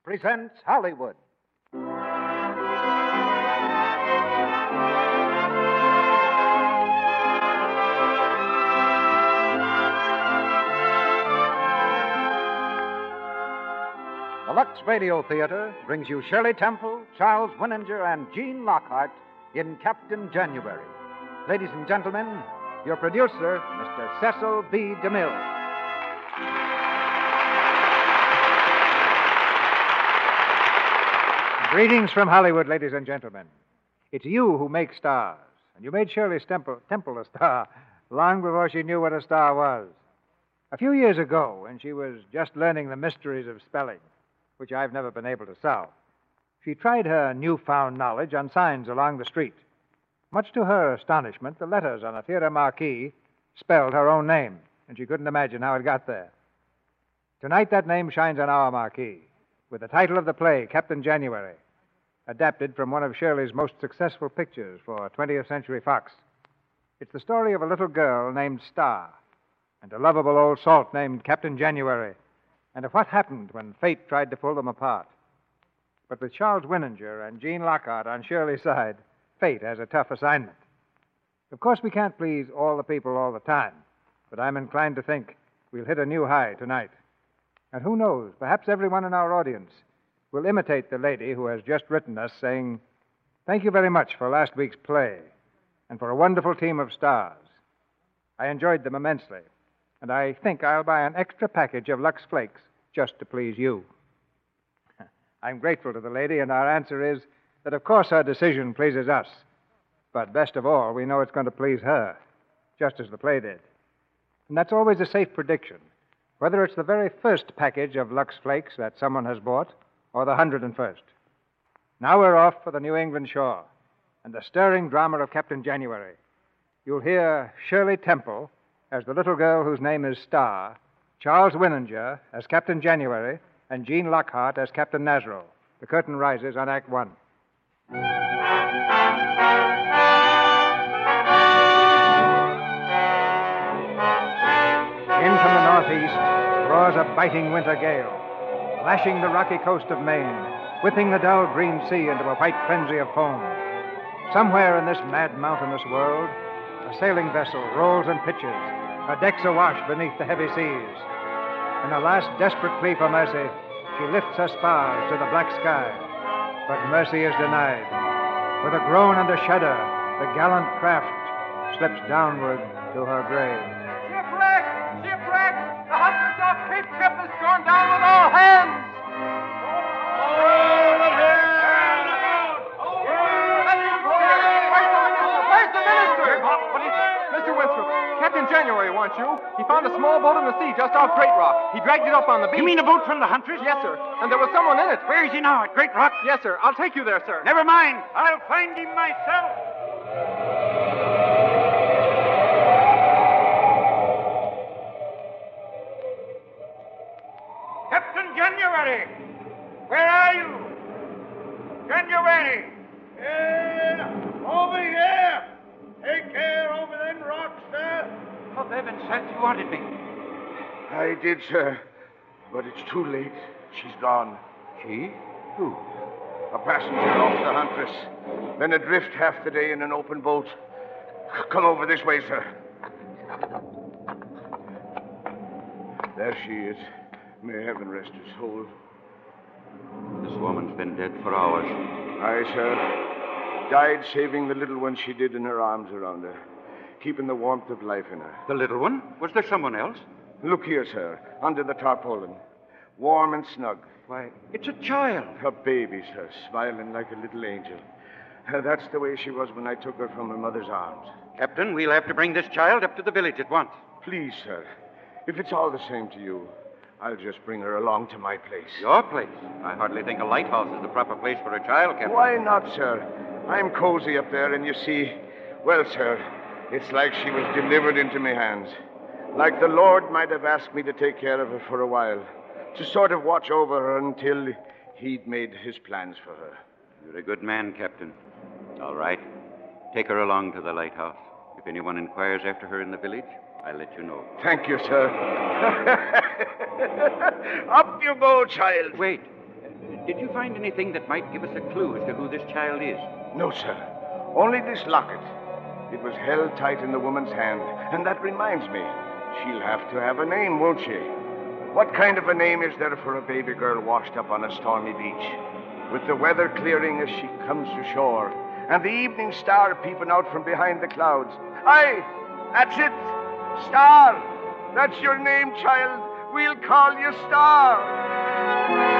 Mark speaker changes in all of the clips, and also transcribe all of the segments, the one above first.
Speaker 1: presents Hollywood. The Lux Radio Theater brings you Shirley Temple, Charles Winninger, and Gene Lockhart in Captain January. Ladies and gentlemen, your producer, Mr. Cecil B. DeMille. Greetings from Hollywood, ladies and gentlemen. It's you who make stars, and you made Shirley Temple a star long before she knew what a star was. A few years ago, when she was just learning the mysteries of spelling, which I've never been able to solve, she tried her newfound knowledge on signs along the street. Much to her astonishment, the letters on a theater marquee spelled her own name, and she couldn't imagine how it got there. Tonight, that name shines on our marquee, with the title of the play, Captain January, adapted from one of Shirley's most successful pictures for 20th Century Fox. It's the story of a little girl named Star and a lovable old salt named Captain January, and of what happened when fate tried to pull them apart. But with Charles Winninger and Gene Lockhart on Shirley's side, fate has a tough assignment. Of course, we can't please all the people all the time, but I'm inclined to think we'll hit a new high tonight. And who knows, perhaps everyone in our audience will imitate the lady who has just written us saying, "Thank you very much for last week's play and for a wonderful team of stars. I enjoyed them immensely, and I think I'll buy an extra package of Lux Flakes just to please you." I'm grateful to the lady, and our answer is that, of course, her decision pleases us. But best of all, we know it's going to please her, just as the play did. And that's always a safe prediction, whether it's the very first package of Lux Flakes that someone has bought or the 101st. Now we're off for the New England shore and the stirring drama of Captain January. You'll hear Shirley Temple as the little girl whose name is Star, Charles Winninger as Captain January, and Gene Lockhart as Captain Nasro. The curtain rises on Act One. In from the northeast roars a biting winter gale, lashing the rocky coast of Maine, whipping the dull green sea into a white frenzy of foam. Somewhere in this mad mountainous world, a sailing vessel rolls and pitches, her decks awash beneath the heavy seas. In a last desperate plea for mercy, she lifts her spars to the black sky. But mercy is denied. With a groan and a shudder, the gallant craft slips downward to her grave.
Speaker 2: Shipwreck! Shipwreck! The Hudson's off Cape ship has gone down with all hands! Where's the minister? Mr. Winthrop, Captain January wants you. He found a small boat in the sea just off Great Rock. He dragged it up on the beach.
Speaker 3: You mean a boat from the Huntress?
Speaker 2: Yes, sir. And there was someone in it.
Speaker 3: Where is he now? At Great Rock?
Speaker 2: Yes, sir. I'll take you there, sir.
Speaker 3: Never mind. I'll find him myself. Captain January! Where are you? January!
Speaker 4: Over here! Take care over them rocks, sir.
Speaker 3: For heaven's sake, you wanted me.
Speaker 4: I did, sir. But it's too late. She's gone.
Speaker 3: She? Who?
Speaker 4: A passenger off the Huntress. Been adrift half the day in an open boat. Come over this way, sir. There she is. May heaven rest her soul.
Speaker 3: This woman's been dead for hours.
Speaker 4: Aye, sir. Died saving the little one she did in her arms around her, keeping the warmth of life in her.
Speaker 3: The little one? Was there someone else?
Speaker 4: Look here, sir, under the tarpaulin. Warm and snug.
Speaker 3: Why, it's a child.
Speaker 4: A baby, sir, smiling like a little angel. That's the way she was when I took her from her mother's arms.
Speaker 3: Captain, we'll have to bring this child up to the village at once.
Speaker 4: Please, sir, if it's all the same to you, I'll just bring her along to my place.
Speaker 3: Your place? I hardly think a lighthouse is the proper place for a child, Captain.
Speaker 4: Why not, sir? I'm cozy up there, and you see, well, sir, it's like she was delivered into my hands. Like the Lord might have asked me to take care of her for a while, to sort of watch over her until he'd made his plans for her.
Speaker 3: You're a good man, Captain. All right. Take her along to the lighthouse. If anyone inquires after her in the village, I'll let you know.
Speaker 4: Thank you, sir. Up you go, child.
Speaker 3: Wait. Did you find anything that might give us a clue as to who this child is?
Speaker 4: No, sir. Only this locket. It was held tight in the woman's hand. And that reminds me, she'll have to have a name, won't she? What kind of a name is there for a baby girl washed up on a stormy beach? With the weather clearing as she comes to shore, and the evening star peeping out from behind the clouds. Aye, that's it. Star. That's your name, child. We'll call you Star.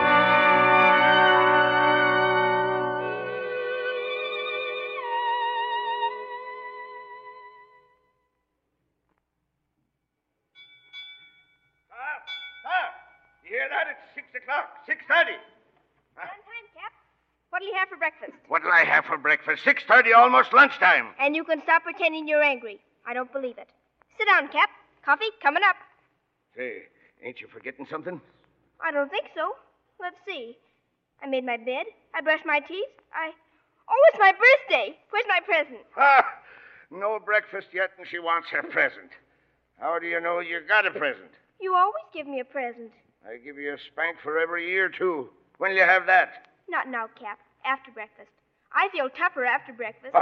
Speaker 4: You hear that? It's 6 o'clock. 6:30.
Speaker 5: On time, Cap. What'll you have for breakfast?
Speaker 4: What'll I have for breakfast? 6:30, almost lunchtime.
Speaker 5: And you can stop pretending you're angry. I don't believe it. Sit down, Cap. Coffee coming up.
Speaker 4: Say, ain't you forgetting something?
Speaker 5: I don't think so. Let's see. I made my bed. I brushed my teeth. Oh, it's my birthday. Where's my present?
Speaker 4: Ah, no breakfast yet, and she wants her present. How do you know you got a present?
Speaker 5: You always give me a present.
Speaker 4: I give you a spank for every year, too. When'll you have that?
Speaker 5: Not now, Cap. After breakfast. I feel tougher after breakfast.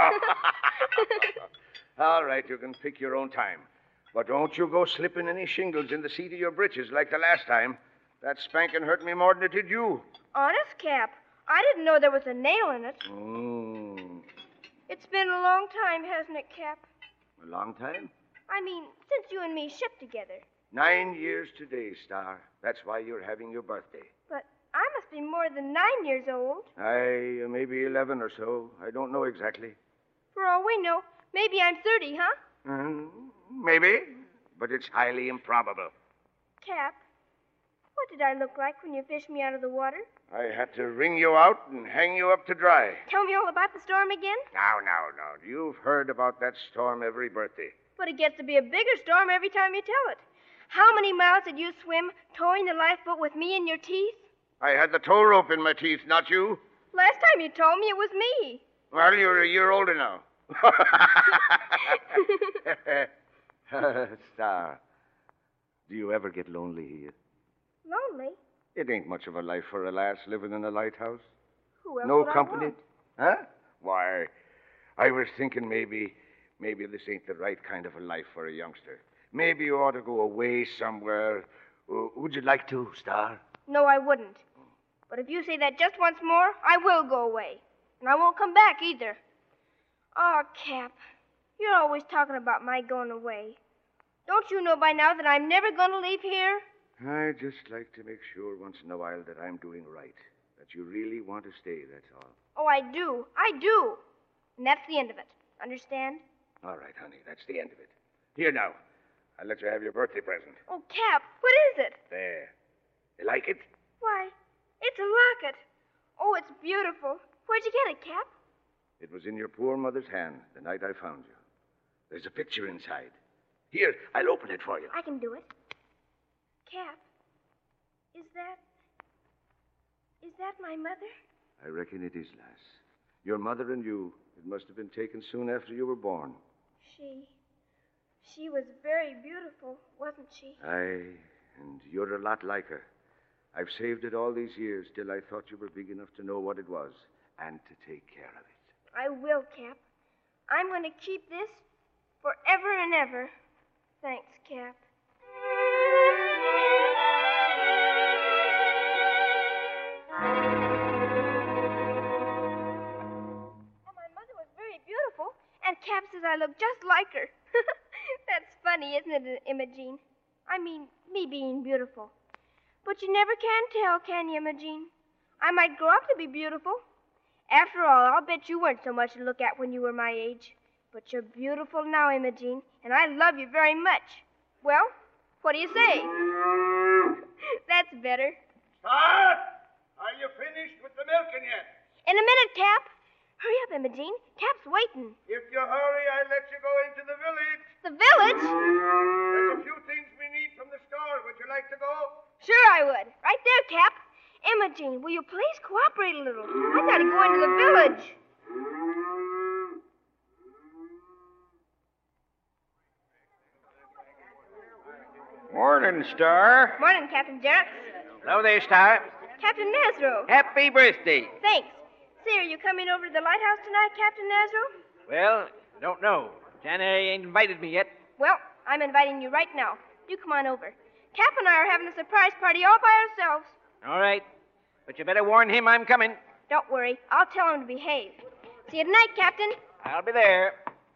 Speaker 4: All right, you can pick your own time. But don't you go slipping any shingles in the seat of your breeches like the last time. That spanking hurt me more than it did you.
Speaker 5: Honest, Cap. I didn't know there was a nail in it. It's been a long time, hasn't it, Cap?
Speaker 4: A long time?
Speaker 5: I mean, since you and me shipped together.
Speaker 4: 9 years today, Star. That's why you're having your birthday.
Speaker 5: But I must be more than 9 years old.
Speaker 4: Maybe 11 or so. I don't know exactly.
Speaker 5: For all we know, maybe I'm 30, huh?
Speaker 4: Maybe, but it's highly improbable.
Speaker 5: Cap, what did I look like when you fished me out of the water?
Speaker 4: I had to wring you out and hang you up to dry.
Speaker 5: Tell me all about the storm again?
Speaker 4: Now. You've heard about that storm every birthday.
Speaker 5: But it gets to be a bigger storm every time you tell it. How many miles did you swim towing the lifeboat with me in your teeth?
Speaker 4: I had the tow rope in my teeth, not you.
Speaker 5: Last time you told me it was me.
Speaker 4: Well, you're a year older now. Star, do you ever get lonely here?
Speaker 5: Lonely?
Speaker 4: It ain't much of a life for a lass living in a lighthouse.
Speaker 5: Who else
Speaker 4: No
Speaker 5: would I
Speaker 4: company?
Speaker 5: want?
Speaker 4: Huh? Why, I was thinking maybe this ain't the right kind of a life for a youngster. Maybe you ought to go away somewhere. Would you like to, Star?
Speaker 5: No, I wouldn't. But if you say that just once more, I will go away. And I won't come back either. Oh, Cap, you're always talking about my going away. Don't you know by now that I'm never going to leave here?
Speaker 4: I just like to make sure once in a while that I'm doing right. That you really want to stay, that's all.
Speaker 5: Oh, I do. I do. And that's the end of it. Understand?
Speaker 4: All right, honey, that's the end of it. Here now. I'll let you have your birthday present.
Speaker 5: Oh, Cap, what is it?
Speaker 4: There. You like it?
Speaker 5: Why, it's a locket. Oh, it's beautiful. Where'd you get it, Cap?
Speaker 4: It was in your poor mother's hand the night I found you. There's a picture inside. Here, I'll open it for you.
Speaker 5: I can do it. Cap, is that my mother?
Speaker 4: I reckon it is, lass. Your mother and you, it must have been taken soon after you were born.
Speaker 5: She was very beautiful, wasn't she?
Speaker 4: Aye, and you're a lot like her. I've saved it all these years till I thought you were big enough to know what it was and to take care of it.
Speaker 5: I will, Cap. I'm going to keep this forever and ever. Thanks, Cap. Oh, my mother was very beautiful, and Cap says I look just like her. That's funny, isn't it, Imogene? I mean, me being beautiful. But you never can tell, can you, Imogene? I might grow up to be beautiful. After all, I'll bet you weren't so much to look at when you were my age. But you're beautiful now, Imogene, and I love you very much. Well, what do you say? That's better.
Speaker 4: Star, are you finished with the milking yet?
Speaker 5: In a minute, Cap. Hurry up, Imogene. Cap's waiting.
Speaker 4: If you hurry, I'll let you go into the village.
Speaker 5: The village?
Speaker 4: There's a few things we need from the store. Would you like to go?
Speaker 5: Sure I would. Right there, Cap. Imogene, will you please cooperate a little? I gotta go into the village.
Speaker 6: Morning, Star.
Speaker 5: Morning, Captain Jarrett.
Speaker 6: Hello there, Star.
Speaker 5: Captain Nasro.
Speaker 6: Happy birthday.
Speaker 5: Thanks. Say, are you coming over to the lighthouse tonight, Captain Nasro?
Speaker 6: Well, don't know. Santa ain't invited me yet.
Speaker 5: Well, I'm inviting you right now. You come on over. Cap and I are having a surprise party all by ourselves.
Speaker 6: All right. But you better warn him I'm coming.
Speaker 5: Don't worry. I'll tell him to behave. See you tonight, Captain.
Speaker 6: I'll be there.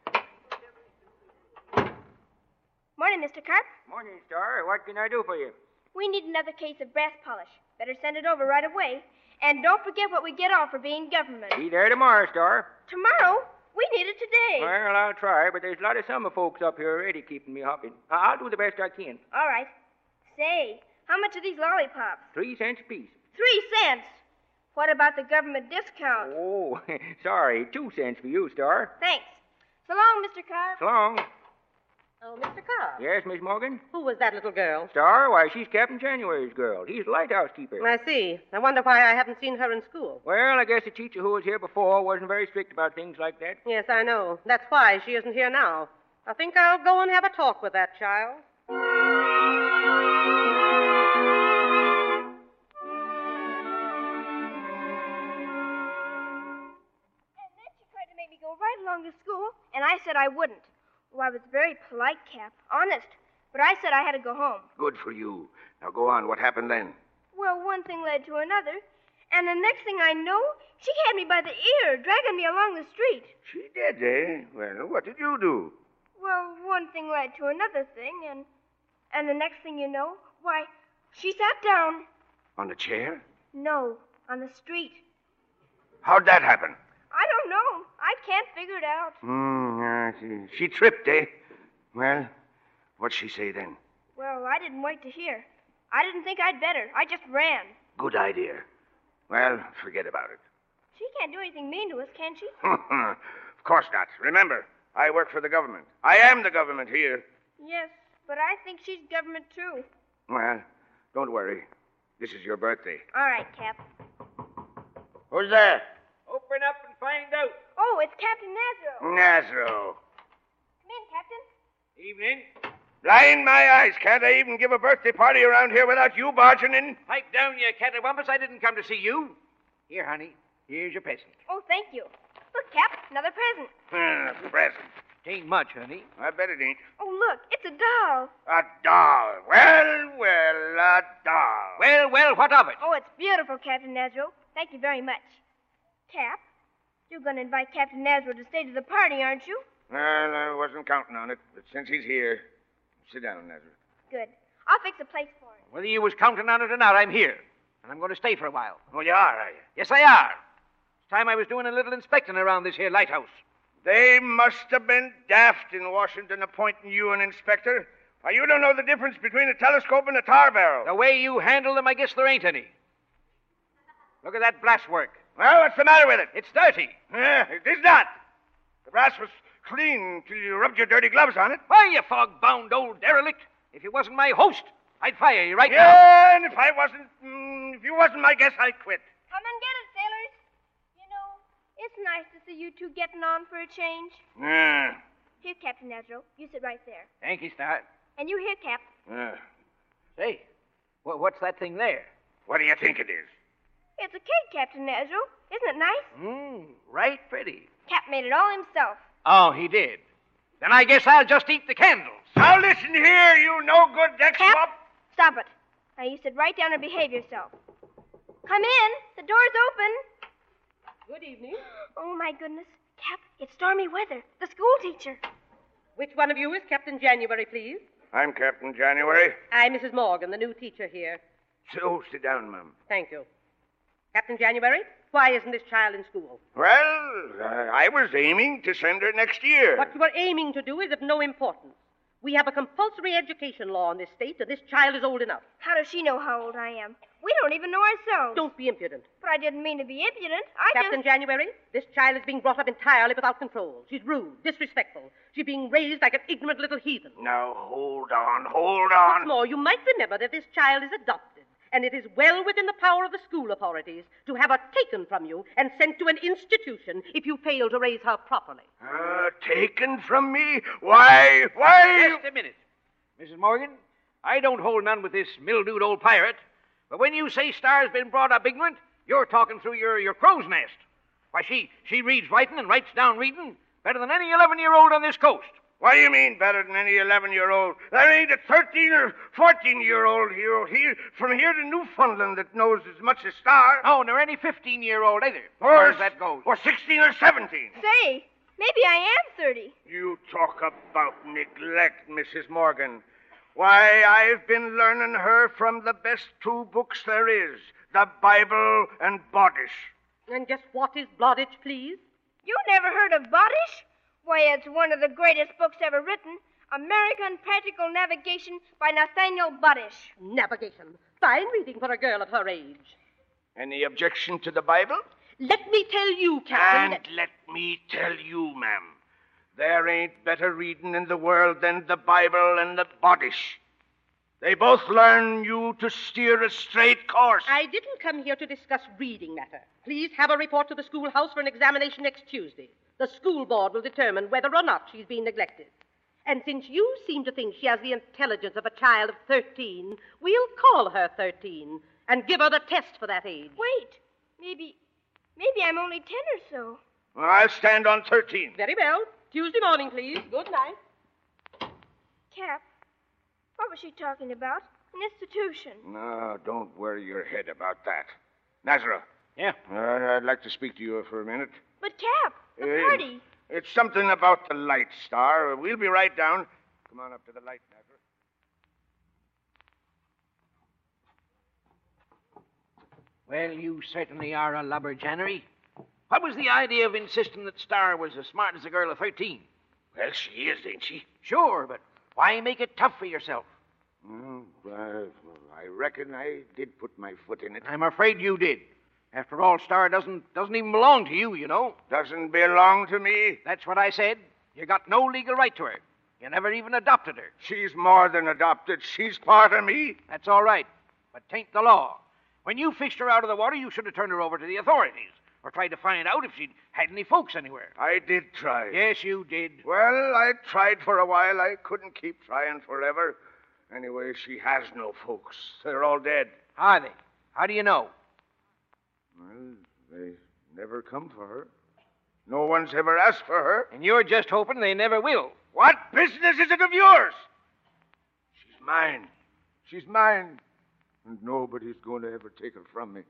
Speaker 5: Morning, Mr. Carp.
Speaker 6: Morning, Star. What can I do for you?
Speaker 5: We need another case of brass polish. Better send it over right away. And don't forget what we get off for being government.
Speaker 6: Be there tomorrow, Star.
Speaker 5: Tomorrow? We need it today.
Speaker 6: Well, I'll try, but there's a lot of summer folks up here already keeping me hopping. I'll do the best I can.
Speaker 5: All right. Say, how much are these lollipops?
Speaker 6: 3 cents a piece.
Speaker 5: 3 cents. What about the government discount?
Speaker 6: Oh, sorry. 2 cents for you, Star.
Speaker 5: Thanks. So long, Mr. Carp.
Speaker 6: So long.
Speaker 7: Oh, Mr. Carr.
Speaker 6: Yes, Miss Morgan?
Speaker 7: Who was that little girl?
Speaker 6: Star? Why, she's Captain January's girl. He's the lighthouse keeper.
Speaker 7: I see. I wonder why I haven't seen her in school.
Speaker 6: Well, I guess the teacher who was here before wasn't very strict about things like that.
Speaker 7: Yes, I know. That's why she isn't here now. I think I'll go and have a talk with that child.
Speaker 5: And then she tried to make me go right along to school, and I said I wouldn't. Well, I was very polite, Cap. Honest. But I said I had to go home.
Speaker 4: Good for you. Now go on. What happened then?
Speaker 5: Well, one thing led to another. And the next thing I know, she had me by the ear, dragging me along the street.
Speaker 4: She did, eh? Well, what did you do?
Speaker 5: Well, one thing led to another thing, and the next thing you know, why, she sat down.
Speaker 4: On the chair?
Speaker 5: No, on the street.
Speaker 4: How'd that happen?
Speaker 5: I don't know. I can't figure it out.
Speaker 4: She tripped, eh? Well, what'd she say then?
Speaker 5: Well, I didn't wait to hear. I didn't think I'd better. I just ran.
Speaker 4: Good idea. Well, forget about it.
Speaker 5: She can't do anything mean to us, can she?
Speaker 4: Of course not. Remember, I work for the government. I am the government here.
Speaker 5: Yes, but I think she's government, too.
Speaker 4: Well, don't worry. This is your birthday.
Speaker 5: All right, Cap.
Speaker 4: Who's there?
Speaker 6: Open up and find out.
Speaker 5: Oh, it's Captain Nasro.
Speaker 4: Nasro.
Speaker 5: Come in, Captain.
Speaker 6: Evening.
Speaker 4: Blind my eyes. Can't I even give a birthday party around here without you barging in?
Speaker 6: Pipe down, you cattywampus. I didn't come to see you. Here, honey. Here's your present.
Speaker 5: Oh, thank you. Look, Cap, another present.
Speaker 4: Present.
Speaker 6: Ain't much, honey.
Speaker 4: I bet it ain't.
Speaker 5: Oh, look, it's a doll.
Speaker 4: A doll. Well, a doll.
Speaker 6: Well, what of it?
Speaker 5: Oh, it's beautiful, Captain Nasro. Thank you very much. Cap, you're going to invite Captain Nasro to stay to the party, aren't you?
Speaker 4: Well, I wasn't counting on it, but since he's here, sit down, Nazareth.
Speaker 5: Good. I'll fix a place for him.
Speaker 6: Whether you was counting on it or not, I'm here. And I'm going to stay for a while.
Speaker 4: Oh, you are you?
Speaker 6: Yes, I are. It's time I was doing a little inspecting around this here lighthouse.
Speaker 4: They must have been daft in Washington appointing you an inspector. Why, you don't know the difference between a telescope and a tar barrel.
Speaker 6: The way you handle them, I guess there ain't any. Look at that brass work.
Speaker 4: Well, what's the matter with it?
Speaker 6: It's dirty.
Speaker 4: It is not. The brass was clean till you rubbed your dirty gloves on it.
Speaker 6: Why, you fog-bound old derelict. If you wasn't my host, I'd fire you right now.
Speaker 4: Yeah, and if you wasn't my guest, I'd quit.
Speaker 5: Come and get it, sailors. You know, it's nice to see you two getting on for a change.
Speaker 4: Yeah.
Speaker 5: Here, Captain Nasro. You sit right there.
Speaker 6: Thank you, Star.
Speaker 5: And you here, Cap.
Speaker 6: Say, what's that thing there?
Speaker 4: What do you think it is?
Speaker 5: It's a cake, Captain Nasro. Isn't it nice?
Speaker 6: Right pretty.
Speaker 5: Cap made it all himself.
Speaker 6: Oh, he did. Then I guess I'll just eat the candles.
Speaker 4: Now listen here, you no-good deck
Speaker 5: Cap,
Speaker 4: swap.
Speaker 5: stop it. Now you sit right down and behave yourself. Come in. The door's open.
Speaker 7: Good evening.
Speaker 5: Oh, my goodness. Cap, it's stormy weather. The school teacher.
Speaker 7: Which one of you is Captain January, please?
Speaker 4: I'm Captain January.
Speaker 7: I'm Mrs. Morgan, the new teacher here.
Speaker 4: So, sit down, Mum.
Speaker 7: Thank you. Captain January, why isn't this child in school?
Speaker 4: Well, I was aiming to send her next year.
Speaker 7: What you are aiming to do is of no importance. We have a compulsory education law in this state, and this child is old enough.
Speaker 5: How does she know how old I am? We don't even know ourselves.
Speaker 7: Don't be impudent.
Speaker 5: But I didn't mean to be impudent.
Speaker 7: Captain January, this child is being brought up entirely without control. She's rude, disrespectful. She's being raised like an ignorant little heathen.
Speaker 4: Now, hold on.
Speaker 7: What's more, you might remember that this child is adopted, and it is well within the power of the school authorities to have her taken from you and sent to an institution if you fail to raise her properly.
Speaker 4: Taken from me? Why?
Speaker 6: Just a minute. Mrs. Morgan, I don't hold none with this mildewed old pirate.
Speaker 8: But when you say Star's been brought up ignorant, you're talking through your crow's nest. Why, she reads writing and writes down reading better than any 11-year-old on this coast.
Speaker 4: What do you mean better than any 11-year-old? There ain't a 13 or 14-year-old here from here to Newfoundland that knows as much as Star.
Speaker 8: Oh, nor any 15-year-old either, as far as that goes.
Speaker 4: Or 16 or 17.
Speaker 5: Say, maybe I am 30.
Speaker 4: You talk about neglect, Mrs. Morgan. Why, I've been learning her from the best two books there is, the Bible and Bodish.
Speaker 7: And just what is Bodish, please?
Speaker 5: You never heard of Bodish? Why, it's one of the greatest books ever written. American Practical Navigation by Nathaniel Bodish.
Speaker 7: Navigation. Fine reading for a girl of her age.
Speaker 4: Any objection to the Bible?
Speaker 7: Let me tell you, Captain.
Speaker 4: And let me tell you, ma'am, there ain't better reading in the world than the Bible and the Bodish. They both learn you to steer a straight course.
Speaker 7: I didn't come here to discuss reading matter. Please have a report to the schoolhouse for an examination next Tuesday. The school board will determine whether or not she's been neglected. And since you seem to think she has the intelligence of a child of 13, we'll call her 13 and give her the test for that age.
Speaker 5: Wait, maybe I'm only 10 or so.
Speaker 4: Well, I'll stand on 13.
Speaker 7: Very well. Tuesday morning, please. Good night.
Speaker 5: Cap, what was she talking about? An institution.
Speaker 4: No, don't worry your head about that. Nazareth.
Speaker 8: Yeah?
Speaker 4: I'd like to speak to you for a minute.
Speaker 5: But, Cap, the party.
Speaker 4: It's something about the light, Star. We'll be right down. Come on up to the light, Nazareth.
Speaker 8: Well, you certainly are a lubberjanery. What was the idea of insisting that Star was as smart as a girl of 13?
Speaker 4: Well, she is, ain't she?
Speaker 8: Sure, but why make it tough for yourself?
Speaker 4: I reckon I did put my foot in it.
Speaker 8: I'm afraid you did. After all, Star doesn't even belong to you, you know.
Speaker 4: Doesn't belong to me?
Speaker 8: That's what I said. You got no legal right to her. You never even adopted her.
Speaker 4: She's more than adopted. She's part of me.
Speaker 8: That's all right, but 'tain't the law. When you fished her out of the water, you should have turned her over to the authorities or tried to find out if she'd had any folks anywhere.
Speaker 4: I did try.
Speaker 8: Yes, you did.
Speaker 4: Well, I tried for a while. I couldn't keep trying forever. Anyway, she has no folks. They're all dead.
Speaker 8: Are they? How do you know?
Speaker 4: Well, they never come for her. No one's ever asked for her.
Speaker 8: And you're just hoping they never will.
Speaker 4: What business is it of yours? She's mine. She's mine. And nobody's going to ever take her from me.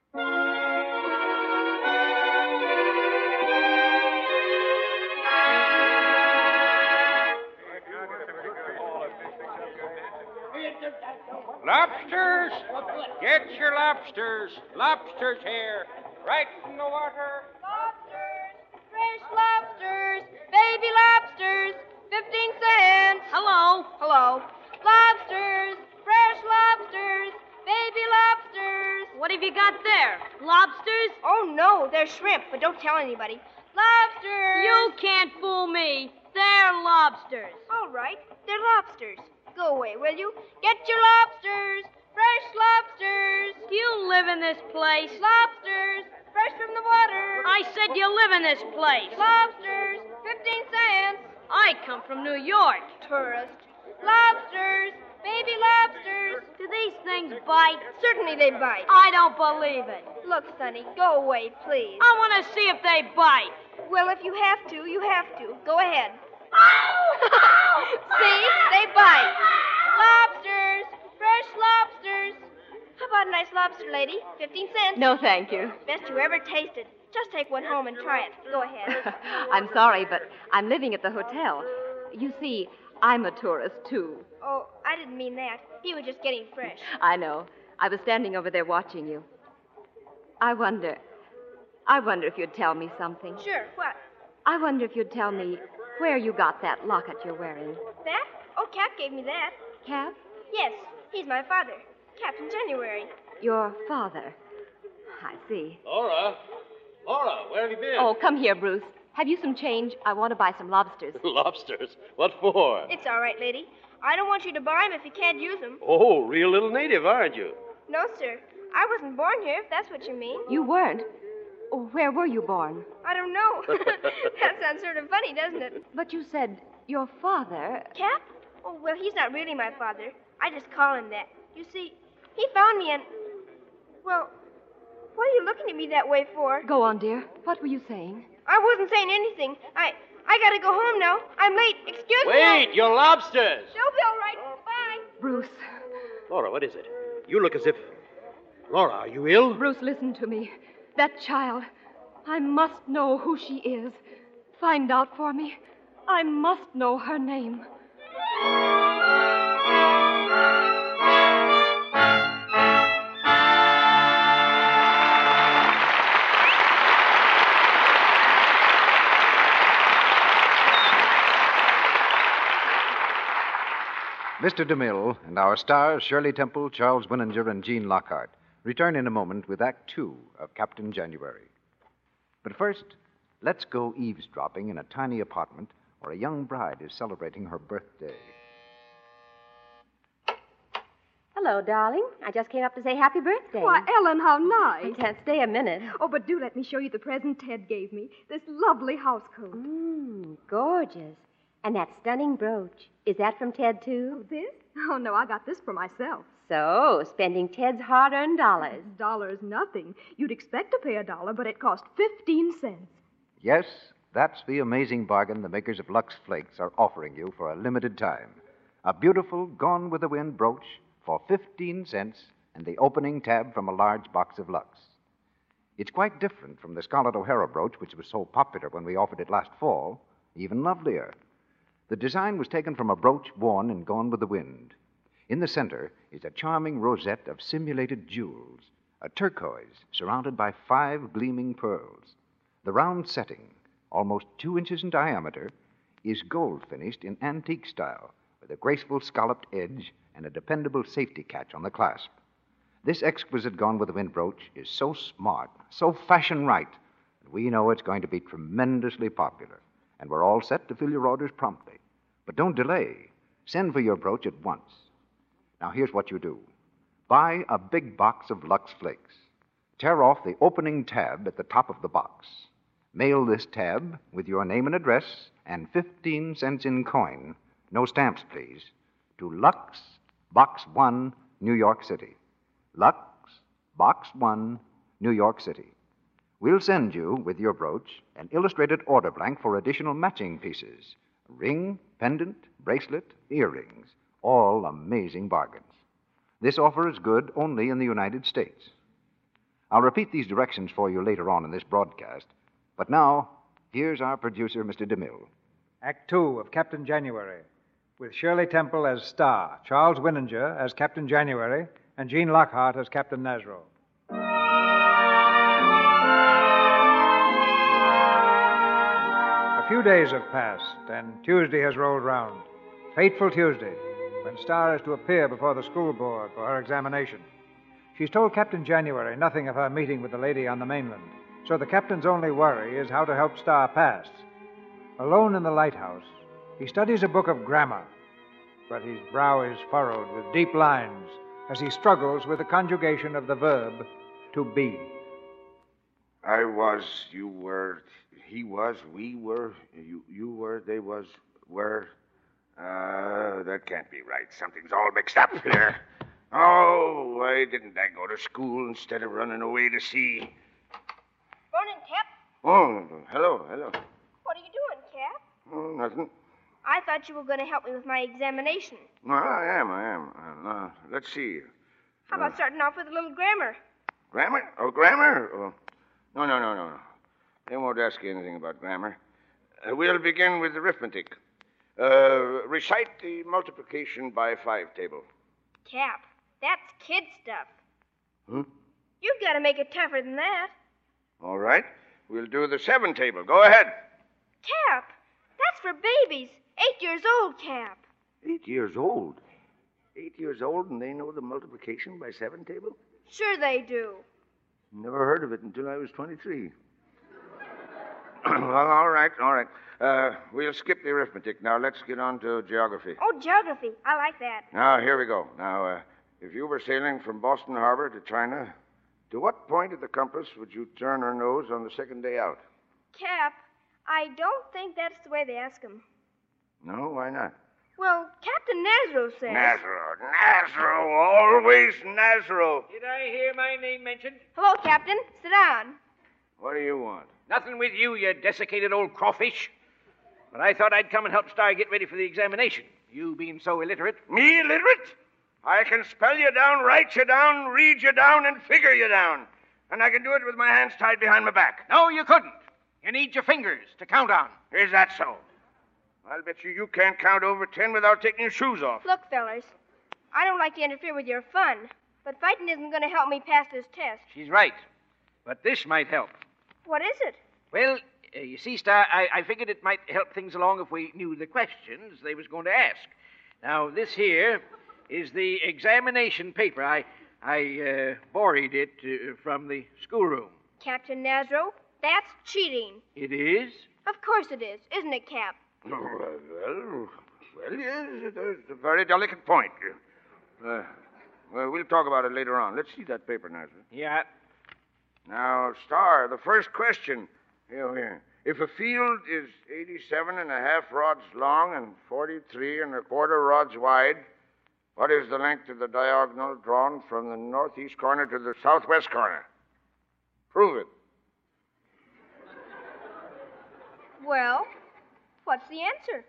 Speaker 6: Lobsters! Get your lobsters. Lobsters here. Right in the water.
Speaker 5: Lobsters, fresh lobsters, baby lobsters, 15 cents.
Speaker 7: Hello.
Speaker 5: Hello. Lobsters, fresh lobsters, baby lobsters.
Speaker 7: What have you got there? Lobsters?
Speaker 5: Oh, no, they're shrimp, but don't tell anybody. Lobsters.
Speaker 9: You can't fool me. They're lobsters.
Speaker 5: All right, they're lobsters. Go away, will you? Get your lobsters, fresh lobsters.
Speaker 9: You live in this place.
Speaker 5: Lobsters, fresh from the water.
Speaker 9: I said you live in this place.
Speaker 5: Lobsters, 15 cents.
Speaker 9: I come from New York.
Speaker 5: Tourist. Lobsters, baby lobsters.
Speaker 9: Do these things bite?
Speaker 5: Certainly they bite.
Speaker 9: I don't believe it.
Speaker 5: Look, Sonny, go away, please.
Speaker 9: I want to see if they bite.
Speaker 5: Well, if you have to, you have to. Go ahead. See? They bite. Lobsters, fresh lobsters. How about a nice lobster, lady? 15 cents.
Speaker 10: No, thank you.
Speaker 5: Best you ever tasted. Just take one home and try it. Go ahead.
Speaker 10: I'm sorry, but I'm living at the hotel. You see, I'm a tourist, too.
Speaker 5: Oh, I didn't mean that. He was just getting fresh.
Speaker 10: I know. I was standing over there watching you. I wonder if you'd tell me something.
Speaker 5: Sure, what?
Speaker 10: I wonder if you'd tell me where you got that locket you're wearing.
Speaker 5: That? Oh, Cap gave me that.
Speaker 10: Cap?
Speaker 5: Yes, he's my father, Captain January.
Speaker 10: Your father. I see.
Speaker 11: Laura, where have you been?
Speaker 10: Oh, come here, Bruce. Have you some change? I want to buy some lobsters.
Speaker 11: Lobsters? What for?
Speaker 5: It's all right, lady. I don't want you to buy them if you can't use them.
Speaker 11: Oh, real little native, aren't you?
Speaker 5: No, sir. I wasn't born here, if that's what you mean.
Speaker 10: You weren't? Oh, where were you born?
Speaker 5: I don't know. That sounds sort of funny, doesn't it?
Speaker 10: But you said your father...
Speaker 5: Cap? Oh, well, he's not really my father. I just call him that. You see, he found me and Well, what are you looking at me that way for?
Speaker 10: Go on, dear. What were you saying?
Speaker 5: I wasn't saying anything. I gotta go home now. I'm late. Excuse me.
Speaker 11: Wait, your lobsters!
Speaker 5: They'll be all right. Bye.
Speaker 10: Bruce.
Speaker 11: Laura, what is it? You look as if... Laura, are you ill?
Speaker 10: Bruce, listen to me. That child. I must know who she is. Find out for me. I must know her name.
Speaker 1: Mr. DeMille and our stars, Shirley Temple, Charles Winninger, and Jean Lockhart, return in a moment with Act Two of Captain January. But first, let's go eavesdropping in a tiny apartment where a young bride is celebrating her birthday.
Speaker 12: Hello, darling. I just came up to say happy birthday.
Speaker 13: Why, Ellen, how nice.
Speaker 12: I can't stay a minute.
Speaker 13: Oh, but do let me show you the present Ted gave me. This lovely house coat.
Speaker 12: Gorgeous. And that stunning brooch. Is that from Ted, too?
Speaker 13: This? Oh, no, I got this for myself.
Speaker 12: So, spending Ted's hard-earned dollars.
Speaker 13: Dollars nothing. You'd expect to pay $1, but it cost 15 cents.
Speaker 1: Yes, that's the amazing bargain the makers of Lux Flakes are offering you for a limited time. A beautiful Gone with the Wind brooch for 15 cents and the opening tab from a large box of Lux. It's quite different from the Scarlett O'Hara brooch, which was so popular when we offered it last fall, even lovelier. The design was taken from a brooch worn in Gone with the Wind. In the center is a charming rosette of simulated jewels, a turquoise surrounded by 5 gleaming pearls. The round setting, almost 2 inches in diameter, is gold-finished in antique style with a graceful scalloped edge and a dependable safety catch on the clasp. This exquisite Gone with the Wind brooch is so smart, so fashion-right, that we know it's going to be tremendously popular. And we're all set to fill your orders promptly. But don't delay. Send for your brooch at once. Now, here's what you do. Buy a big box of Lux Flakes. Tear off the opening tab at the top of the box. Mail this tab with your name and address and 15 cents in coin, no stamps, please, to Lux, Box 1, New York City. Lux, Box 1, New York City. We'll send you, with your brooch, an illustrated order blank for additional matching pieces. A ring, pendant, bracelet, earrings, all amazing bargains. This offer is good only in the United States. I'll repeat these directions for you later on in this broadcast, but now, here's our producer, Mr. DeMille. Act Two of Captain January, with Shirley Temple as Star, Charles Winninger as Captain January, and Jean Lockhart as Captain Nasro. A few days have passed, and Tuesday has rolled round. Fateful Tuesday, when Star is to appear before the school board for her examination. She's told Captain January nothing of her meeting with the lady on the mainland, so the captain's only worry is how to help Star pass. Alone in the lighthouse, he studies a book of grammar, but his brow is furrowed with deep lines as he struggles with the conjugation of the verb to be.
Speaker 4: I was, you were, he was, we were, you were, they was, were. That can't be right. Something's all mixed up here. Oh, why didn't I go to school instead of running away to sea?
Speaker 5: Morning, Cap.
Speaker 4: Oh, hello.
Speaker 5: What are you doing, Cap?
Speaker 4: Oh, nothing.
Speaker 5: I thought you were going to help me with my examination.
Speaker 4: No, I am. Let's see.
Speaker 5: How about starting off with a little grammar?
Speaker 4: Grammar? Oh, grammar? Oh. No. They won't ask you anything about grammar. We'll begin with arithmetic. Recite the multiplication by 5 table.
Speaker 5: Cap, that's kid stuff.
Speaker 4: Hmm?
Speaker 5: You've got to make it tougher than that.
Speaker 4: All right. We'll do the 7 table. Go ahead.
Speaker 5: Cap, that's for babies. 8 years old, Cap.
Speaker 4: 8 years old? 8 years old and they know the multiplication by 7 table?
Speaker 5: Sure they do.
Speaker 4: Never heard of it until I was 23. Well, all right. We'll skip the arithmetic. Now, let's get on to geography.
Speaker 5: Oh, geography. I like that.
Speaker 4: Now, here we go. Now, if you were sailing from Boston Harbor to China, to what point of the compass would you turn her nose on the second day out?
Speaker 5: Cap, I don't think that's the way they ask them.
Speaker 4: No, why not?
Speaker 5: Well, Captain Nasro says...
Speaker 4: Nasro, always Nasro.
Speaker 8: Did I hear my name mentioned?
Speaker 5: Hello, Captain. Sit down.
Speaker 4: What do you want?
Speaker 8: Nothing with you, you desiccated old crawfish. But I thought I'd come and help Star get ready for the examination. You being so illiterate.
Speaker 4: Me illiterate? I can spell you down, write you down, read you down, and figure you down. And I can do it with my hands tied behind my back.
Speaker 8: No, you couldn't. You need your fingers to count on.
Speaker 4: Is that so? I'll bet you can't count over 10 without taking your shoes off.
Speaker 5: Look, fellers, I don't like to interfere with your fun, but fighting isn't going to help me pass this test.
Speaker 8: She's right. But this might help.
Speaker 5: What is it?
Speaker 8: Well, you see, Star, I figured it might help things along if we knew the questions they was going to ask. Now, this here is the examination paper. I borrowed it from the schoolroom.
Speaker 5: Captain Nasro, that's cheating.
Speaker 8: It is?
Speaker 5: Of course it is, isn't it, Cap?
Speaker 4: Well, yes, it's a very delicate point. Well, we'll talk about it later on. Let's see that paper, Nasra.
Speaker 8: Yeah.
Speaker 4: Now, Star, the first question. Here. If a field is 87 and a half rods long and 43 and a quarter rods wide, what is the length of the diagonal drawn from the northeast corner to the southwest corner? Prove it.
Speaker 5: Well, what's the answer?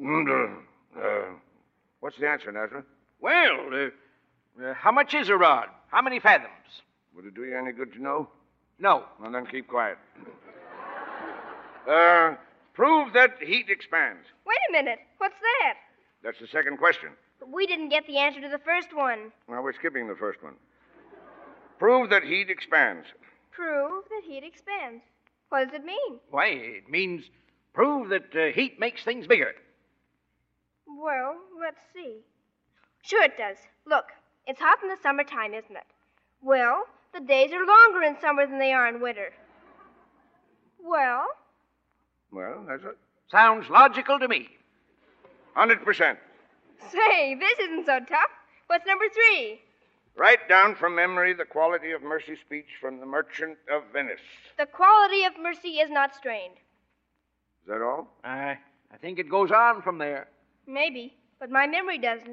Speaker 4: What's the answer, Nazra?
Speaker 8: Well, how much is a rod? How many fathoms?
Speaker 4: Would it do you any good to know?
Speaker 8: No.
Speaker 4: Well, then keep quiet. Prove that heat expands.
Speaker 5: Wait a minute. What's that?
Speaker 4: That's the second question.
Speaker 5: But we didn't get the answer to the first one.
Speaker 4: Well, we're skipping the first one. Prove that heat expands.
Speaker 5: Prove that heat expands. What does it mean?
Speaker 8: Why, it means prove that heat makes things bigger.
Speaker 5: Well, let's see. Sure it does. Look, it's hot in the summertime, isn't it? Well, the days are longer in summer than they are in winter. Well,
Speaker 4: that's it.
Speaker 8: Sounds logical to me.
Speaker 4: 100%.
Speaker 5: Say, this isn't so tough. What's number 3?
Speaker 4: Write down from memory the quality of mercy speech from the Merchant of Venice.
Speaker 5: The quality of mercy is not strained.
Speaker 4: Is that all?
Speaker 8: I think it goes on from there.
Speaker 5: Maybe, but my memory doesn't.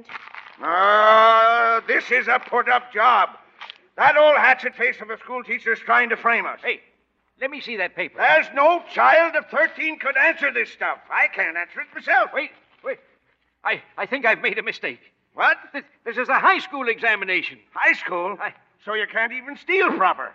Speaker 4: This is a put-up job. That old hatchet-face of a school teacher is trying to frame us.
Speaker 8: Hey, let me see that paper.
Speaker 4: There's no child of 13 could answer this stuff. I can't answer it myself.
Speaker 8: Wait. I think I've made a mistake.
Speaker 4: What?
Speaker 8: This is a high school examination.
Speaker 4: High school? So you can't even steal proper.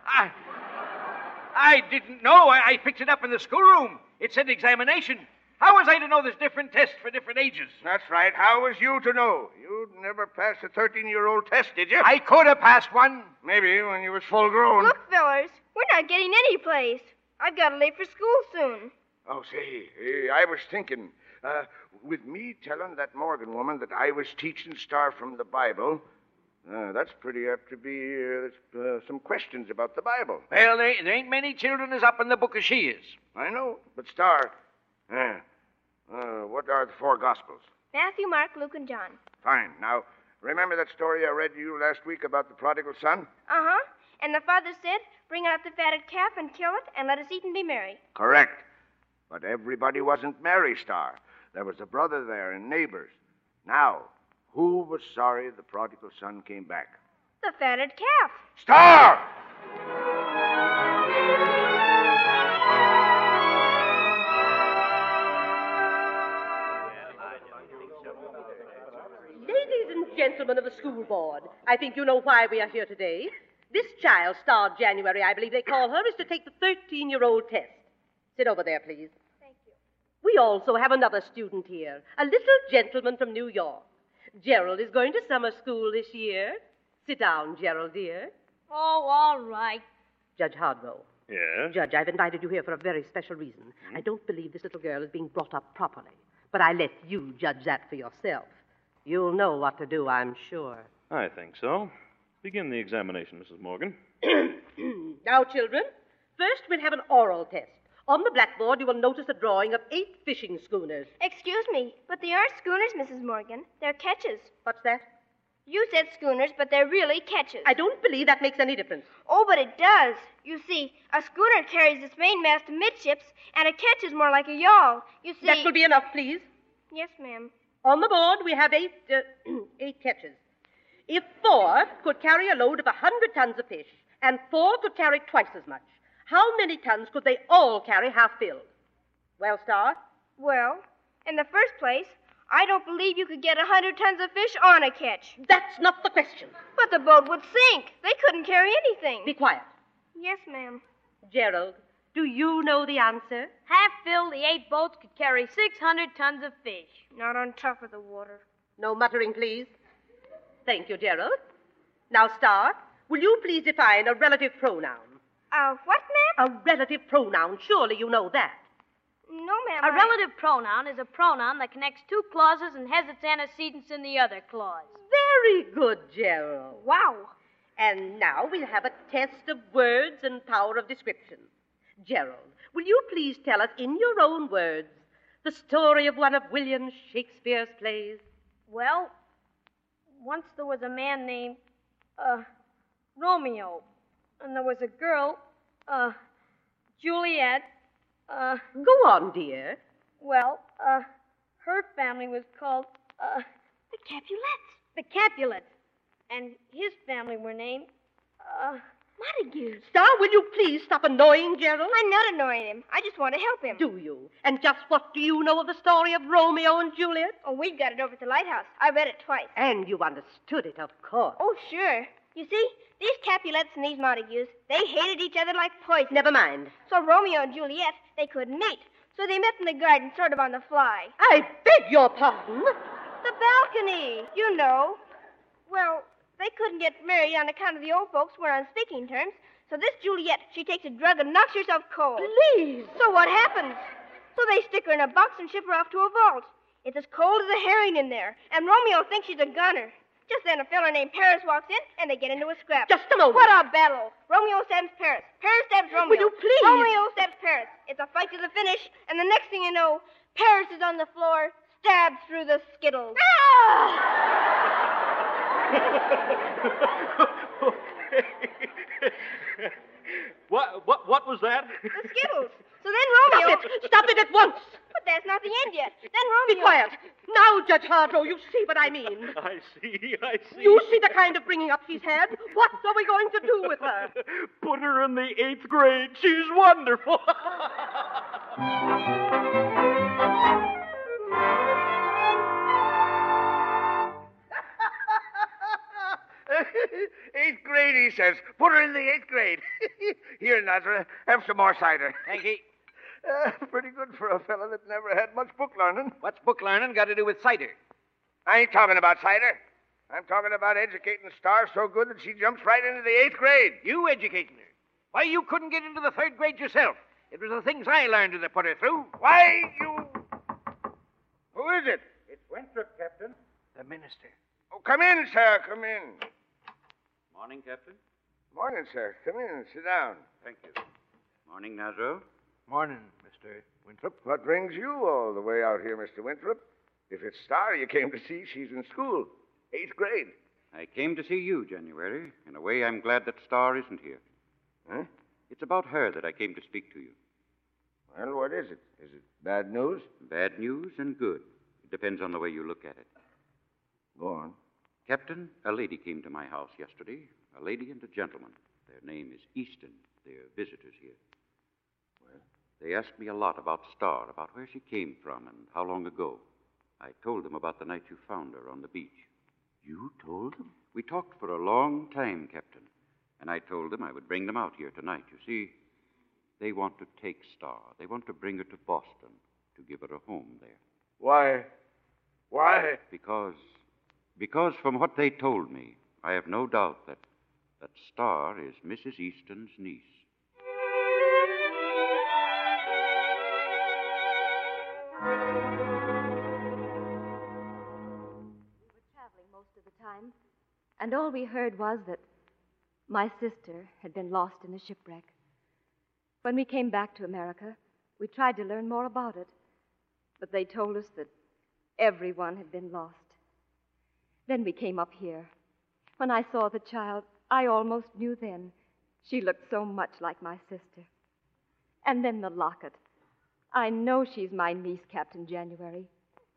Speaker 8: I didn't know. I picked it up in the schoolroom. It said examination. How was I to know there's different tests for different ages?
Speaker 4: That's right. How was you to know? You'd never pass a 13-year-old test, did you?
Speaker 8: I could have passed one.
Speaker 4: Maybe when you was full grown.
Speaker 5: Look, fellers, we're not getting any place. I've got to leave for school soon.
Speaker 4: Oh, say, I was thinking, with me telling that Morgan woman that I was teaching Star from the Bible, that's pretty apt to be some questions about the Bible.
Speaker 8: Well, there ain't many children as up in the book as she is.
Speaker 4: I know, but Star, what are the 4 Gospels?
Speaker 5: Matthew, Mark, Luke, and John.
Speaker 4: Fine. Now, remember that story I read to you last week about the prodigal son?
Speaker 5: Uh-huh. And the father said, bring out the fatted calf and kill it, and let us eat and be merry.
Speaker 4: Correct. But everybody wasn't merry, Star. There was a brother there and neighbors. Now, who was sorry the prodigal son came back?
Speaker 5: The fatted calf.
Speaker 4: Star!
Speaker 7: Ladies and gentlemen of the school board, I think you know why we are here today. This child, Star January, I believe they call her, is to take the 13-year-old test. Sit over there, please.
Speaker 5: Thank you.
Speaker 7: We also have another student here, a little gentleman from New York. Gerald is going to summer school this year. Sit down, Gerald, dear.
Speaker 9: Oh, all right.
Speaker 7: Judge Hardrow.
Speaker 11: Yes?
Speaker 7: Judge, I've invited you here for a very special reason. I don't believe this little girl is being brought up properly, but I let you judge that for yourself. You'll know what to do, I'm sure.
Speaker 11: I think so. Begin the examination, Mrs. Morgan.
Speaker 7: Now, children, first we'll have an oral test. On the blackboard, you will notice a drawing of 8 fishing schooners.
Speaker 5: Excuse me, but they aren't schooners, Mrs. Morgan. They're ketches.
Speaker 7: What's that?
Speaker 5: You said schooners, but they're really ketches.
Speaker 7: I don't believe that makes any difference.
Speaker 5: Oh, but it does. You see, a schooner carries its mainmast amidships, and a ketch is more like a yawl. You see...
Speaker 7: That will be enough, please.
Speaker 5: Yes, ma'am.
Speaker 7: On the board, we have eight catches. If 4 could carry a load of 100 tons of fish, and 4 could carry twice as much, how many tons could they all carry half filled? Well, Star?
Speaker 5: Well, in the first place, I don't believe you could get 100 tons of fish on a catch.
Speaker 7: That's not the question.
Speaker 5: But the boat would sink. They couldn't carry anything.
Speaker 7: Be quiet.
Speaker 5: Yes, ma'am.
Speaker 7: Gerald, do you know the answer?
Speaker 9: Half filled, the 8 boats could carry 600 tons of fish.
Speaker 5: Not on top of the water.
Speaker 7: No muttering, please. Thank you, Gerald. Now, Star, will you please define a relative pronoun?
Speaker 5: What, ma'am?
Speaker 7: A relative pronoun. Surely you know that.
Speaker 5: No, ma'am.
Speaker 9: A relative pronoun is a pronoun that connects 2 clauses and has its antecedents in the other clause.
Speaker 7: Very good, Gerald.
Speaker 5: Wow.
Speaker 7: And now we'll have a test of words and power of description. Gerald, will you please tell us in your own words the story of one of William Shakespeare's plays?
Speaker 9: Well, once there was a man named, Romeo, and there was a girl, Juliet,
Speaker 7: Go on, dear.
Speaker 9: Well, her family was called,
Speaker 5: the Capulets.
Speaker 9: The Capulets. And his family were named,
Speaker 5: Montagues.
Speaker 7: Star, will you please stop annoying Gerald?
Speaker 5: I'm not annoying him. I just want to help him.
Speaker 7: Do you? And just what do you know of the story of Romeo and Juliet?
Speaker 5: Oh, we've got it over at the lighthouse. I read it twice.
Speaker 7: And you understood it, of course.
Speaker 5: Oh, sure. You see, these Capulets and these Montagues, they hated each other like poison.
Speaker 7: Never mind.
Speaker 5: So Romeo and Juliet, they couldn't meet. So they met in the garden, sort of on the fly.
Speaker 7: I beg your pardon?
Speaker 5: The balcony, you know. Well, they couldn't get married on account of the old folks were on speaking terms. So this Juliet, she takes a drug and knocks herself cold.
Speaker 7: Please.
Speaker 5: So what happens? So they stick her in a box and ship her off to a vault. It's as cold as a herring in there, and Romeo thinks she's a gunner. Just then a fella named Paris walks in, and they get into a scrap.
Speaker 7: Just a moment.
Speaker 5: What a battle. Romeo stabs Paris. Paris stabs Romeo.
Speaker 7: Will you please?
Speaker 5: Romeo stabs Paris. It's a fight to the finish, and the next thing you know, Paris is on the floor, stabbed through the skittles.
Speaker 11: What was that?
Speaker 5: The skittles. So then Romeo...
Speaker 7: Stop it at once.
Speaker 5: But that's not the end yet. Then Romeo...
Speaker 7: Be quiet. Now, Judge Hartrow, you see what I mean.
Speaker 11: I see.
Speaker 7: You see the kind of bringing up she's had. What are we going to do with her?
Speaker 11: Put her in the 8th grade. She's wonderful.
Speaker 4: 8th grade, he says. Put her in the 8th grade. Here, Nazareth, have some more cider.
Speaker 8: Thank you.
Speaker 4: Pretty good for a fella that never had much book learning.
Speaker 8: What's book learning got to do with cider?
Speaker 4: I ain't talking about cider. I'm talking about educating Star so good that she jumps right into the 8th grade.
Speaker 8: You educating her? Why, you couldn't get into the 3rd grade yourself. It was the things I learned that put her through.
Speaker 4: Why, you... Who is it?
Speaker 1: It's Winthrop, Captain.
Speaker 8: The minister.
Speaker 4: Oh, come in, sir. Come in.
Speaker 3: Morning, Captain.
Speaker 4: Morning, sir. Come in and sit down.
Speaker 3: Thank you. Morning, Nazro.
Speaker 8: Morning, Mr. Winthrop.
Speaker 4: What brings you all the way out here, Mr. Winthrop? If it's Star you came to see, she's in school. 8th grade.
Speaker 3: I came to see you, January. In a way, I'm glad that Star isn't here.
Speaker 4: Huh?
Speaker 3: It's about her that I came to speak to you.
Speaker 4: Well, what is it? Is it bad news?
Speaker 3: Bad news and good. It depends on the way you look at it.
Speaker 4: Go on.
Speaker 3: Captain, a lady came to my house yesterday. A lady and a gentleman. Their name is Easton. They're visitors here.
Speaker 4: Well?
Speaker 3: They asked me a lot about Star, about where she came from and how long ago. I told them about the night you found her on the beach.
Speaker 4: You told them?
Speaker 3: We talked for a long time, Captain. And I told them I would bring them out here tonight. You see, they want to take Star. They want to bring her to Boston to give her a home there.
Speaker 4: Why? Why?
Speaker 3: Because from what they told me, I have no doubt that Star is Mrs. Easton's niece.
Speaker 10: We were traveling most of the time, and all we heard was that my sister had been lost in a shipwreck. When we came back to America, we tried to learn more about it, but they told us that everyone had been lost. Then we came up here. When I saw the child, I almost knew then. She looked so much like my sister. And then the locket. I know she's my niece, Captain January.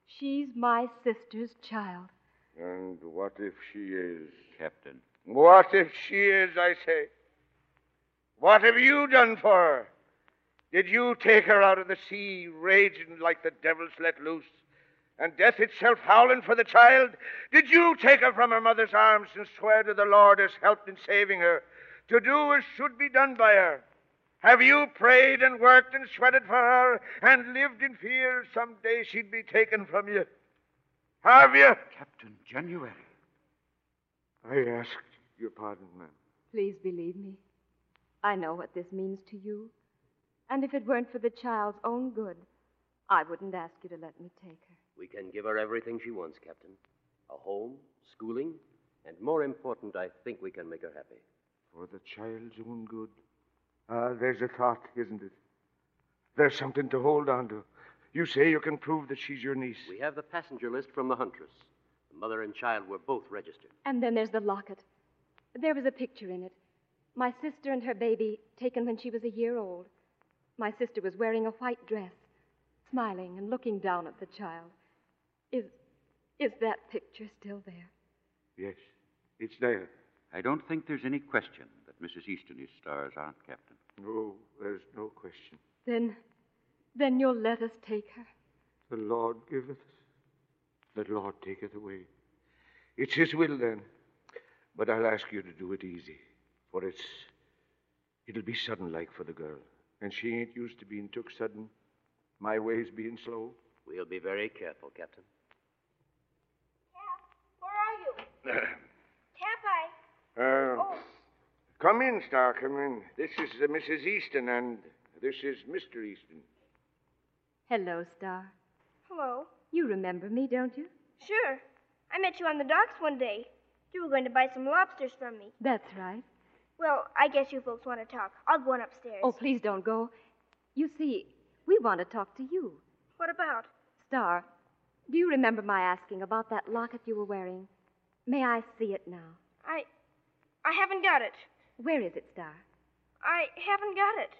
Speaker 10: She's my sister's child.
Speaker 4: And what if she is?
Speaker 3: Captain.
Speaker 4: What if she is, I say? What have you done for her? Did you take her out of the sea, raging like the devil's let loose, and death itself howling for the child? Did you take her from her mother's arms and swear to the Lord as helped in saving her, to do as should be done by her? Have you prayed and worked and sweated for her and lived in fear some day she'd be taken from you? Have you?
Speaker 3: Captain January.
Speaker 4: I ask your pardon, ma'am.
Speaker 10: Please believe me. I know what this means to you. And if it weren't for the child's own good, I wouldn't ask you to let me take her.
Speaker 11: We can give her everything she wants, Captain. A home, schooling, and more important, I think we can make her happy.
Speaker 4: For the child's own good. There's a thought, isn't it? There's something to hold on to. You say you can prove that she's your niece.
Speaker 11: We have the passenger list from the Huntress. The mother and child were both registered.
Speaker 10: And then there's the locket. There was a picture in it. My sister and her baby, taken when she was a year old. My sister was wearing a white dress, smiling and looking down at the child. Is that picture still there?
Speaker 4: Yes, it's there.
Speaker 3: I don't think there's any question that Mrs. Easton is Star's aunt, Captain.
Speaker 4: No, there's no question.
Speaker 10: Then you'll let us take her.
Speaker 4: The Lord giveth, the Lord taketh away. It's His will, then. But I'll ask you to do it easy, for it'll be sudden-like for the girl. And she ain't used to being took sudden, my ways being slow.
Speaker 11: We'll be very careful, Captain.
Speaker 5: Where are you? Cap,
Speaker 4: Come in, Star, come in. This is Mrs. Easton, and this is Mr. Easton.
Speaker 10: Hello, Star.
Speaker 5: Hello.
Speaker 10: You remember me, don't you?
Speaker 5: Sure. I met you on the docks one day. You were going to buy some lobsters from me.
Speaker 10: That's right.
Speaker 5: Well, I guess you folks want to talk. I'll go on upstairs.
Speaker 10: Oh, please don't go. You see, we want to talk to you.
Speaker 5: What about?
Speaker 10: Star, do you remember my asking about that locket you were wearing? May I see it now?
Speaker 5: I haven't got it.
Speaker 10: Where is it, Star?
Speaker 5: I haven't got it.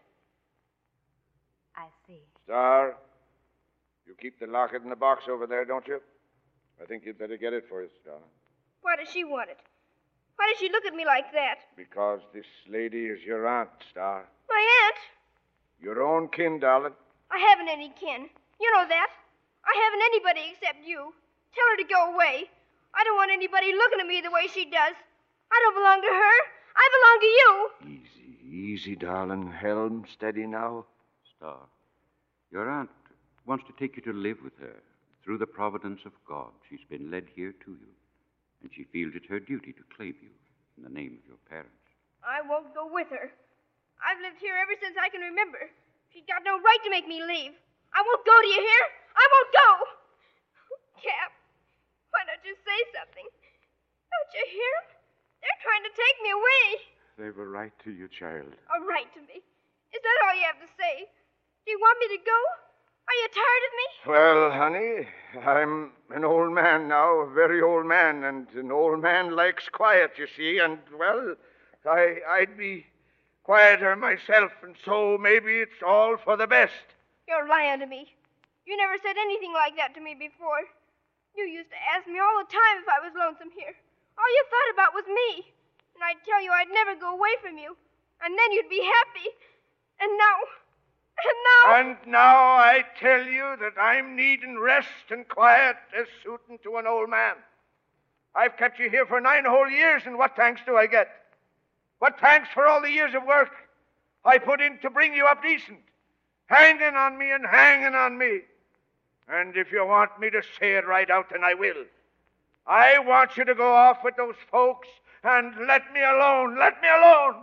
Speaker 10: I see.
Speaker 4: Star, you keep the locket in the box over there, don't you? I think you'd better get it for us, Star.
Speaker 5: Why does she want it? Why does she look at me like that?
Speaker 4: Because this lady is your aunt, Star.
Speaker 5: My aunt?
Speaker 4: Your own kin, darling.
Speaker 5: I haven't any kin. You know that. I haven't anybody except you. Tell her to go away. I don't want anybody looking at me the way she does. I don't belong to her. I belong to you.
Speaker 4: Easy, darling. Helm, steady now.
Speaker 3: Star, your aunt wants to take you to live with her. Through the providence of God, she's been led here to you. And she feels it her duty to claim you in the name of your parents.
Speaker 5: I won't go with her. I've lived here ever since I can remember. She's got no right to make me leave. I won't go, do you hear? I won't go. Cap, why don't you say something? Don't you hear them? They're trying to take me away.
Speaker 4: They've a right to you, child.
Speaker 5: A right to me? Is that all you have to say? Do you want me to go? Are you tired of me?
Speaker 4: Well, honey, I'm an old man now, a very old man, and an old man likes quiet, you see, and, well, I'd be quieter myself, and so maybe it's all for the best.
Speaker 5: You're lying to me. You never said anything like that to me before. You used to ask me all the time if I was lonesome here. All you thought about was me. And I'd tell you I'd never go away from you. And then you'd be happy. And now...
Speaker 4: And now I tell you that I'm needing rest and quiet as suiting to an old man. I've kept you here for 9 whole years, and what thanks do I get? What thanks for all the years of work I put in to bring you up decent? Hanging on me and hanging on me. And if you want me to say it right out, then I will. I want you to go off with those folks and let me alone. Let me alone.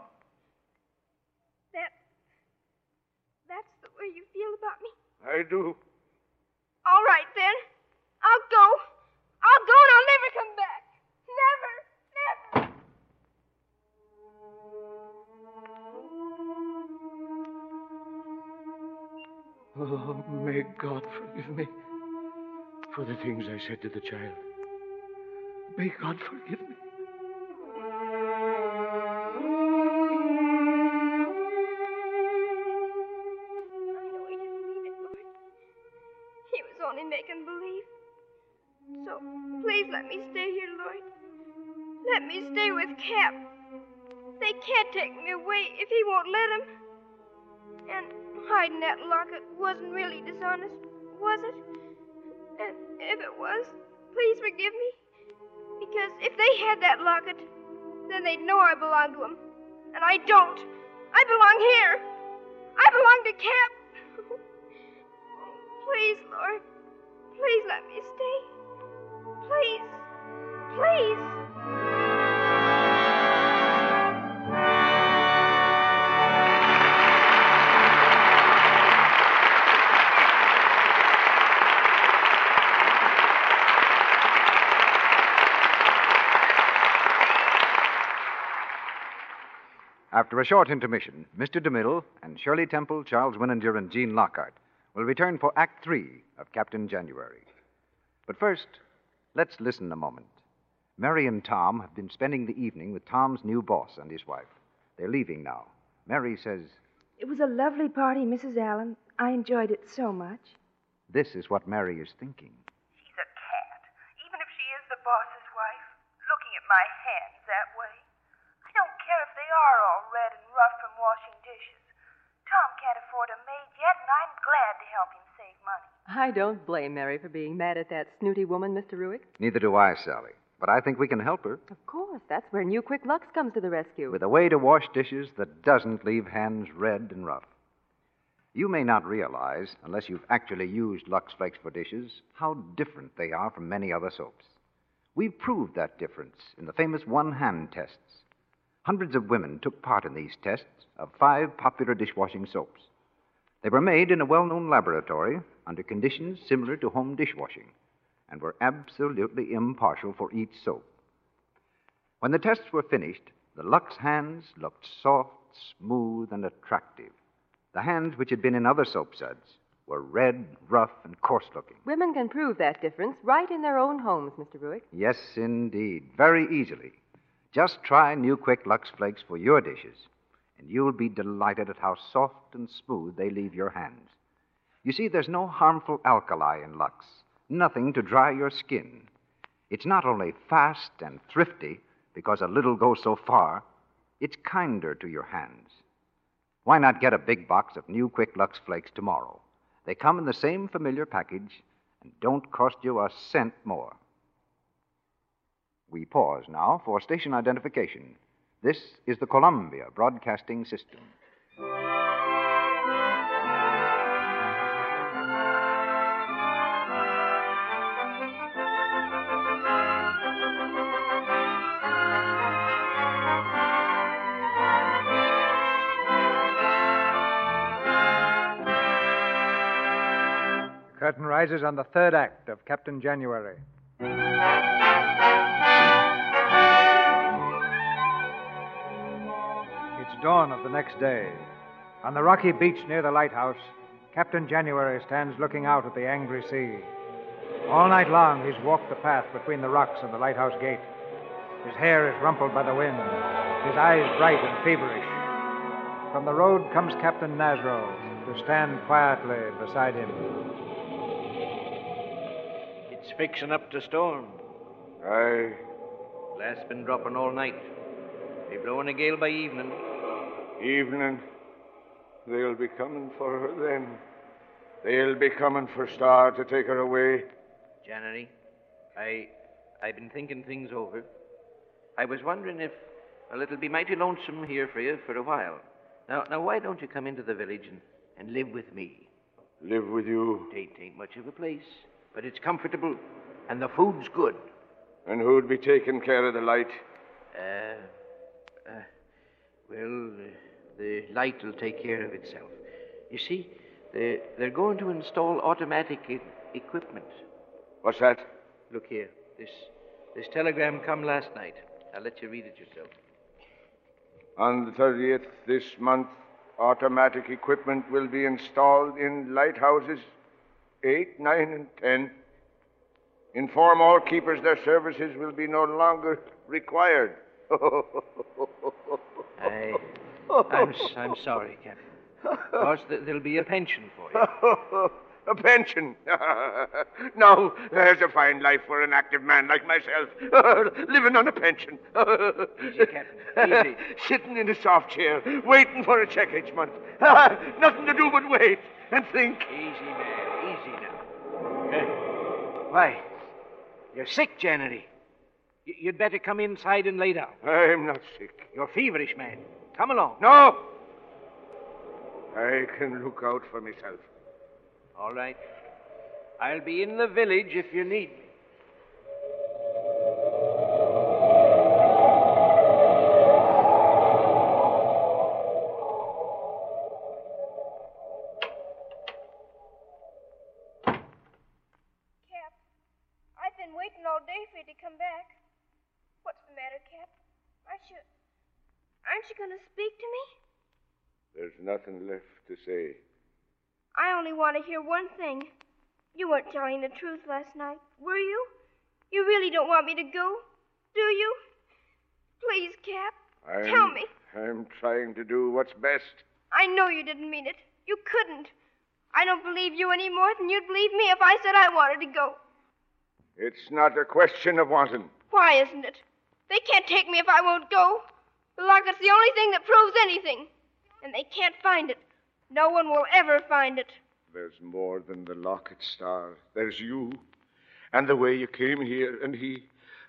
Speaker 5: That's the way you feel about me?
Speaker 4: I do.
Speaker 5: All right, then. I'll go. I'll go and I'll never come back. Never, never.
Speaker 4: Oh, may God forgive me for the things I said to the child. May God forgive me.
Speaker 5: He was only making believe. So please let me stay here, Lloyd. Let me stay with Cap. They can't take me away if he won't let them. And hiding that locket wasn't really dishonest, was it? And if it was, please forgive me. Because if they had that locket, then they'd know I belong to them. And I don't. I belong here. I belong to Cap. Please, Lord. Please let me stay. Please. Please.
Speaker 1: After a short intermission, Mr. DeMille and Shirley Temple, Charles Winninger, and Jean Lockhart will return for Act 3 of Captain January. But first, let's listen a moment. Mary and Tom have been spending the evening with Tom's new boss and his wife. They're leaving now. Mary says,
Speaker 14: "It was a lovely party, Mrs. Allen. I enjoyed it so much."
Speaker 1: this is what Mary is thinking.
Speaker 15: She's a cat, even if she is the boss's wife, looking at my hands that way. I don't care if they are all red and rough from washing dishes. Tom can't afford a maid yet, and I'm glad to help him save money.
Speaker 16: I don't blame Mary for being mad at that snooty woman, Mr. Ruick.
Speaker 1: Neither do I, Sally. But I think we can help her
Speaker 16: Of course, that's where New Quick Lux comes to the rescue.
Speaker 1: with a way to wash dishes that doesn't leave hands red and rough. You may not realize, unless you've actually used Lux Flakes for dishes, how different they are from many other soaps. We've proved that difference in the famous one-hand tests. Hundreds of women took part in these tests of 5 popular dishwashing soaps. They were made in a well-known laboratory under conditions similar to home dishwashing and were absolutely impartial for each soap. When the tests were finished, the Lux hands looked soft, smooth, and attractive. The hands which had been in other soap suds were red, rough, and coarse-looking.
Speaker 16: Women can prove that difference right in their own homes, Mr. Ruick.
Speaker 1: Yes, indeed. Very easily. Just try New Quick Lux Flakes for your dishes, and you'll be delighted at how soft and smooth they leave your hands. You see, there's no harmful alkali in Lux, nothing to dry your skin. It's not only fast and thrifty, because a little goes so far, it's kinder to your hands. Why not get a big box of New Quick Lux Flakes tomorrow? They come in the same familiar package and don't cost you a cent more. We pause now for station identification. This is the Columbia Broadcasting System. The curtain rises on the third act of Captain January. It's dawn of the next day. On the rocky beach near the lighthouse, Captain January stands looking out at the angry sea. All night long, he's walked the path between the rocks and the lighthouse gate. His hair is rumpled by the wind, his eyes bright and feverish. From the road comes Captain Nasro to stand quietly beside him.
Speaker 8: It's fixing up to storm.
Speaker 4: Aye.
Speaker 8: Blast's been dropping all night. Be blowing a gale by evening.
Speaker 4: Evening. They'll be coming for her then. They'll be coming for Star to take her away.
Speaker 8: January, I've been thinking things over. I was wondering if, well, it'll be mighty lonesome here for you for a while. Now, why don't you come into the village and live with me?
Speaker 4: Live with you?
Speaker 8: It ain't much of a place, but it's comfortable, and the food's good.
Speaker 4: And who'd be taking care of the light?
Speaker 8: The light will take care of itself. You see, they're going to install automatic equipment.
Speaker 4: What's that?
Speaker 8: Look here. This telegram come last night. I'll let you read it yourself.
Speaker 4: On the 30th this month, automatic equipment will be installed in lighthouses 8, 9, and 10. Inform all keepers their services will be no longer required.
Speaker 8: I'm sorry, Captain. Of course, there'll be a pension for you.
Speaker 4: A pension. Now, there's a fine life for an active man like myself. Living on a pension.
Speaker 8: Easy, Captain. Easy.
Speaker 4: Sitting in a soft chair, waiting for a check each month. Nothing to do but wait and think.
Speaker 8: Easy, man. Easy now. Why? You're sick, January. You'd better come inside and lay down.
Speaker 4: I'm not sick.
Speaker 8: You're feverish, man. Come along.
Speaker 4: No! I can look out for myself.
Speaker 8: All right. I'll be in the village if you need me.
Speaker 5: Cap, I've been waiting all day for you to come back. What's the matter, Cap? Aren't you going to speak to me?
Speaker 4: There's nothing left to say.
Speaker 5: I only want to hear one thing. You weren't telling the truth last night, were you? You really don't want me to go, do you? Please, Cap, tell me.
Speaker 4: I'm trying to do what's best.
Speaker 5: I know you didn't mean it. You couldn't. I don't believe you any more than you'd believe me if I said I wanted to go.
Speaker 4: It's not a question of wanting.
Speaker 5: Why isn't it? They can't take me if I won't go. The locket's the only thing that proves anything. And they can't find it. No one will ever find it.
Speaker 4: There's more than the locket, Star. There's you. And the way you came here, and he...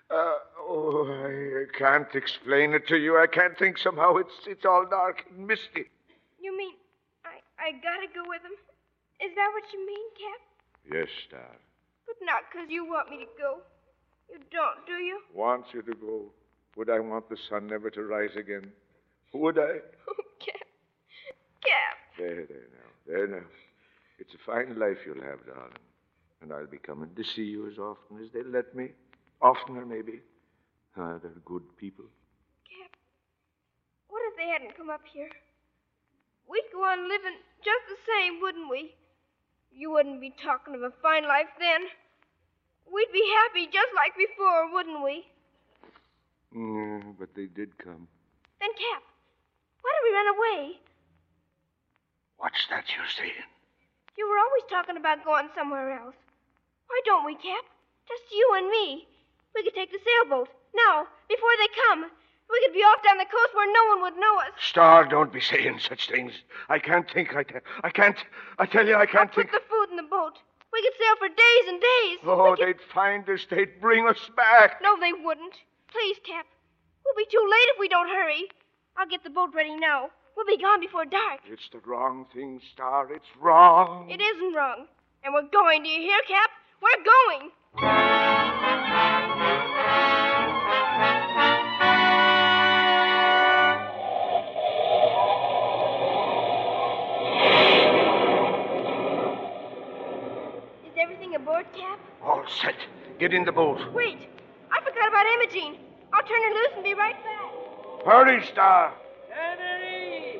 Speaker 4: I can't explain it to you. I can't think somehow. It's all dark and misty.
Speaker 5: You mean I gotta go with him? Is that what you mean, Cap?
Speaker 4: Yes, Star.
Speaker 5: But not 'cause you want me to go. You don't, do you?
Speaker 4: Want you to go. Would I want the sun never to rise again? Would I?
Speaker 5: Oh, Cap. Cap.
Speaker 4: There now. It's a fine life you'll have, darling. And I'll be coming to see you as often as they'll let me. Oftener, maybe. They're good people.
Speaker 5: Cap, what if they hadn't come up here? We'd go on living just the same, wouldn't we? You wouldn't be talking of a fine life then. We'd be happy just like before, wouldn't we?
Speaker 4: Yeah, but they did come.
Speaker 5: Then, Cap, why did we run away?
Speaker 4: What's that you're saying?
Speaker 5: You were always talking about going somewhere else. Why don't we, Cap? Just you and me. We could take the sailboat. Now, before they come. We could be off down the coast where no one would know us.
Speaker 4: Star, don't be saying such things. I can't think. I can't. I tell you, I can't think.
Speaker 5: Put the food in the boat. We could sail for days and days.
Speaker 4: Oh, they'd find us. They'd bring us back.
Speaker 5: No, they wouldn't. Please, Cap. We'll be too late if we don't hurry. I'll get the boat ready now. We'll be gone before dark.
Speaker 4: It's the wrong thing, Star. It's wrong.
Speaker 5: It isn't wrong. And we're going. Do you hear, Cap? We're going. Is everything aboard, Cap?
Speaker 4: All set. Get in the boat.
Speaker 5: Wait. I forgot about Imogene. I'll turn her loose and be right back.
Speaker 4: Hurry, Star.
Speaker 8: January!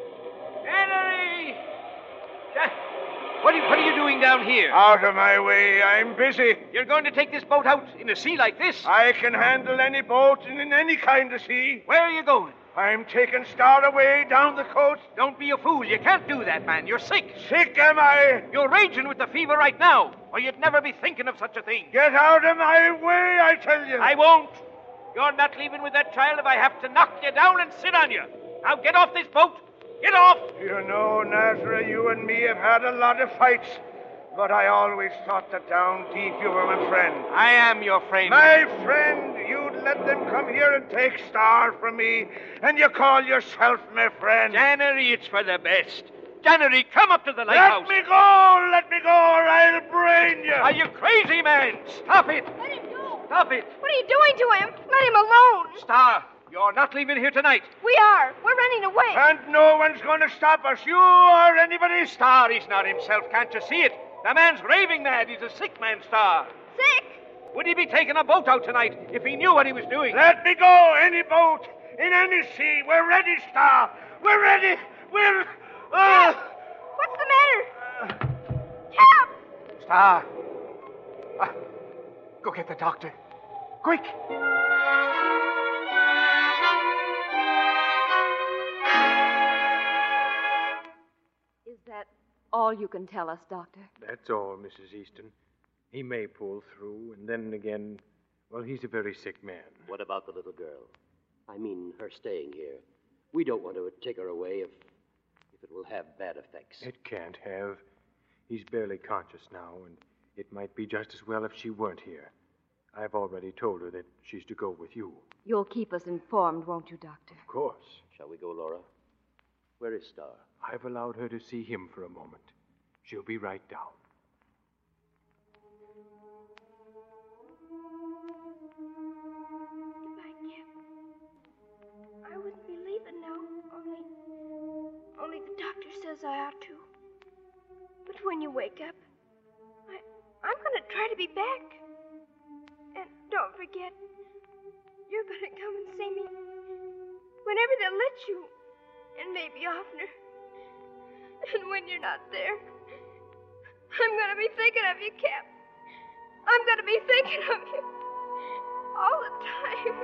Speaker 8: What are you doing down here?
Speaker 4: Out of my way. I'm busy.
Speaker 8: You're going to take this boat out in a sea like this?
Speaker 4: I can handle any boat in any kind of sea.
Speaker 8: Where are you going?
Speaker 4: I'm taking Star away down the coast.
Speaker 8: Don't be a fool. You can't do that, man. You're sick.
Speaker 4: Sick, am I?
Speaker 8: You're raging with the fever right now, or you'd never be thinking of such a thing.
Speaker 4: Get out of my way, I tell you.
Speaker 8: I won't. You're not leaving with that child if I have to knock you down and sit on you. Now get off this boat. Get off!
Speaker 4: You know, Nazareth, you and me have had a lot of fights, but I always thought that down deep you were my friend.
Speaker 8: I am your friend.
Speaker 4: My friend, you'd let them come here and take Star from me, and you call yourself my friend.
Speaker 8: January, it's for the best. January, come up to the lighthouse.
Speaker 4: Let me go, or I'll brain you.
Speaker 8: Are you crazy, man? Stop it.
Speaker 5: Let him go.
Speaker 8: Stop it.
Speaker 5: What are you doing to him? Let him alone.
Speaker 8: Star, you're not leaving here tonight.
Speaker 5: We are. We're running away.
Speaker 4: And no one's going to stop us. You or anybody.
Speaker 8: Star, he's not himself. Can't you see it? The man's raving mad. He's a sick man, Star.
Speaker 5: Sick?
Speaker 8: Would he be taking a boat out tonight if he knew what he was doing?
Speaker 4: Let me go. Any boat. In any sea. We're ready, Star. We're ready. We're...
Speaker 5: Cap! What's the matter? Cap!
Speaker 2: Star. Go get the doctor. Quick!
Speaker 10: Is that all you can tell us, Doctor?
Speaker 17: That's all, Mrs. Easton. He may pull through, and then again, well, he's a very sick man.
Speaker 11: What about the little girl? I mean, her staying here. We don't want to take her away if it will have bad effects.
Speaker 17: It can't have. He's barely conscious now, and it might be just as well if she weren't here. I've already told her that she's to go with you.
Speaker 10: You'll keep us informed, won't you, Doctor?
Speaker 17: Of course.
Speaker 11: Shall we go, Laura? Where is Star?
Speaker 17: I've allowed her to see him for a moment. She'll be right down.
Speaker 5: Goodbye, Cap. I wouldn't be leaving now, only the doctor says I ought to. But when you wake up, I'm going to try to be back. And don't forget, you're going to come and see me whenever they'll let you, and maybe oftener. And when you're not there, I'm going to be thinking of you, Cap. I'm going to be thinking of you all the time.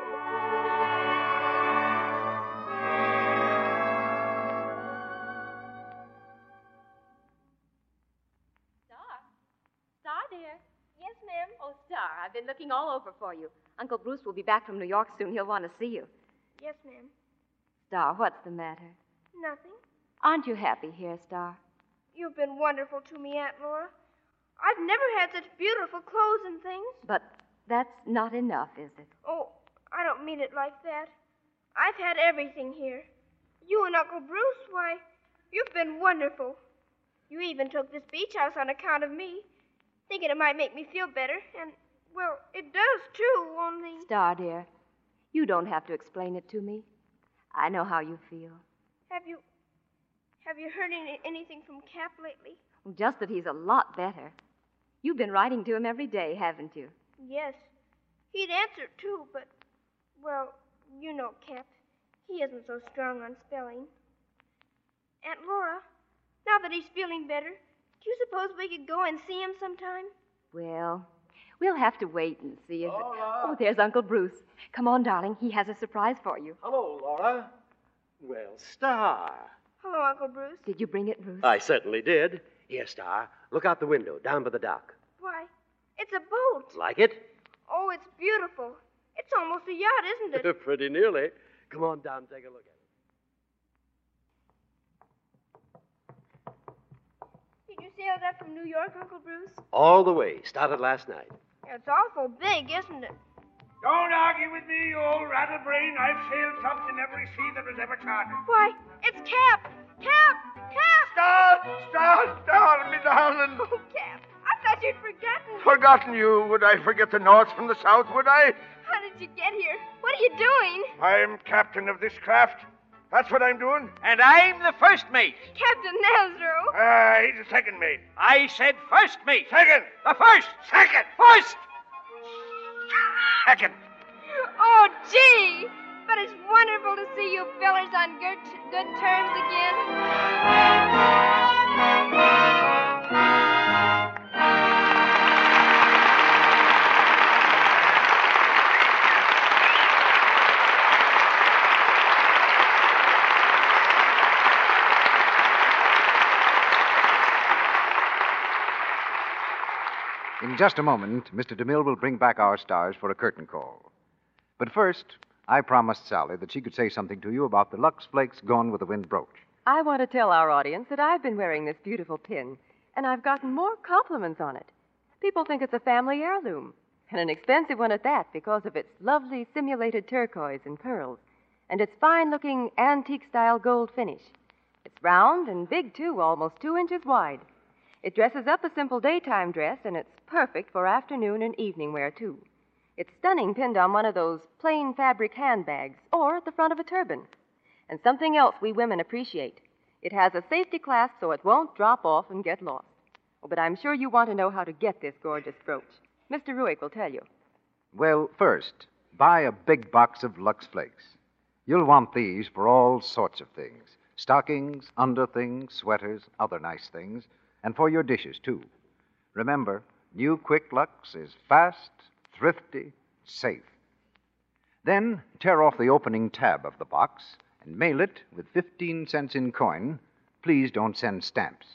Speaker 10: Star, dear.
Speaker 5: Yes, ma'am.
Speaker 10: Oh, Star, I've been looking all over for you. Uncle Bruce will be back from New York soon. He'll want to see you.
Speaker 5: Yes, ma'am.
Speaker 10: Star, what's the matter?
Speaker 5: Nothing.
Speaker 10: Aren't you happy here, Star?
Speaker 5: You've been wonderful to me, Aunt Laura. I've never had such beautiful clothes and things.
Speaker 10: But that's not enough, is it?
Speaker 5: Oh, I don't mean it like that. I've had everything here. You and Uncle Bruce, why, you've been wonderful. You even took this beach house on account of me, thinking it might make me feel better, and, well, it does, too, only...
Speaker 10: Star, dear, you don't have to explain it to me. I know how you feel.
Speaker 5: Have you heard anything from Cap lately?
Speaker 10: Just that he's a lot better. You've been writing to him every day, haven't you?
Speaker 5: Yes. He'd answer, too, but, well, you know Cap. He isn't so strong on spelling. Aunt Laura, now that he's feeling better, do you suppose we could go and see him sometime?
Speaker 10: Well, we'll have to wait and see if...
Speaker 18: Laura.
Speaker 10: Oh, there's Uncle Bruce. Come on, darling. He has a surprise for you.
Speaker 18: Hello, Laura. Well, Star.
Speaker 5: Hello, Uncle Bruce.
Speaker 10: Did you bring it, Bruce?
Speaker 11: I certainly did. Here, Star. Look out the window, down by the dock.
Speaker 5: Why, it's a boat.
Speaker 11: Like it?
Speaker 5: Oh, it's beautiful. It's almost a yacht, isn't it?
Speaker 11: Pretty nearly. Come on down, take a look at it.
Speaker 5: Did you sail that from New York, Uncle Bruce?
Speaker 11: All the way. Started last night.
Speaker 5: It's awful big, isn't it?
Speaker 6: Don't argue with me, you old rattlebrain. I've sailed tubs in every sea that was ever charted.
Speaker 5: Why, it's Cap! Cap!
Speaker 4: Star, me darling.
Speaker 5: Oh, Cap, I thought you'd forgotten me.
Speaker 4: Forgotten you. Would I forget the North from the South, would I?
Speaker 5: How did you get here? What are you doing?
Speaker 4: I'm captain of this craft. That's what I'm doing.
Speaker 8: And I'm the first mate.
Speaker 5: Captain Nasro.
Speaker 4: He's the second mate.
Speaker 8: I said first mate.
Speaker 4: Second.
Speaker 8: The first.
Speaker 4: Second.
Speaker 8: First.
Speaker 4: Second.
Speaker 5: Oh, gee. But it's wonderful to see you fellers on good terms again.
Speaker 1: In just a moment, Mr. DeMille will bring back our stars for a curtain call. But first, I promised Sally that she could say something to you about the Lux Flakes Gone with the Wind brooch.
Speaker 16: I want to tell our audience that I've been wearing this beautiful pin, and I've gotten more compliments on it. People think it's a family heirloom, and an expensive one at that because of its lovely simulated turquoise and pearls, and its fine-looking antique-style gold finish. It's round and big, too, almost 2 inches wide. It dresses up a simple daytime dress, and it's perfect for afternoon and evening wear, too. It's stunning pinned on one of those plain fabric handbags or at the front of a turban. And something else we women appreciate. It has a safety clasp so it won't drop off and get lost. Oh, but I'm sure you want to know how to get this gorgeous brooch. Mr. Ruick will tell you.
Speaker 1: Well, first, buy a big box of Lux Flakes. You'll want these for all sorts of things. Stockings, underthings, sweaters, other nice things, and for your dishes, too. Remember, new Quick Lux is fast, thrifty, safe. Then tear off the opening tab of the box and mail it with 15 cents in coin. Please don't send stamps.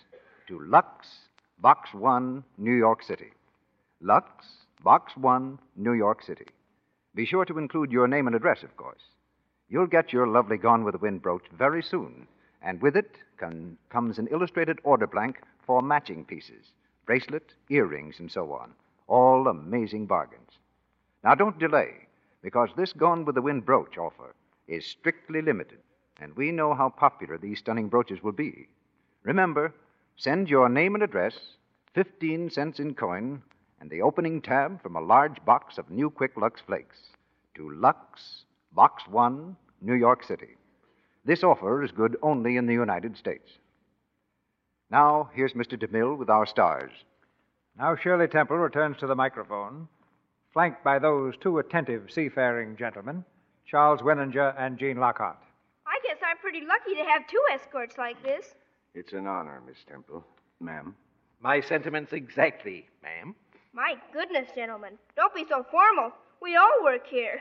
Speaker 19: to Lux, Box 1, New York City. Lux, Box 1, New York City. Be sure to include your name and address, of course. You'll get your lovely Gone with the Wind brooch very soon, and with it comes an illustrated order blank for matching pieces, bracelet, earrings, and so on. All amazing bargains. Now, don't delay, because this Gone with the Wind brooch offer is strictly limited, and we know how popular these stunning brooches will be. Remember, send your name and address, 15 cents in coin, and the opening tab from a large box of New Quick Lux Flakes to Lux, Box 1, New York City. This offer is good only in the United States. Now, here's Mr. DeMille with our stars.
Speaker 1: Now Shirley Temple returns to the microphone, flanked by those two attentive seafaring gentlemen, Charles Wenninger and Jean Lockhart.
Speaker 5: I guess I'm pretty lucky to have two escorts like this.
Speaker 4: It's an honor, Miss Temple. Ma'am.
Speaker 8: My sentiments exactly, ma'am.
Speaker 5: My goodness, gentlemen, don't be so formal. We all work here.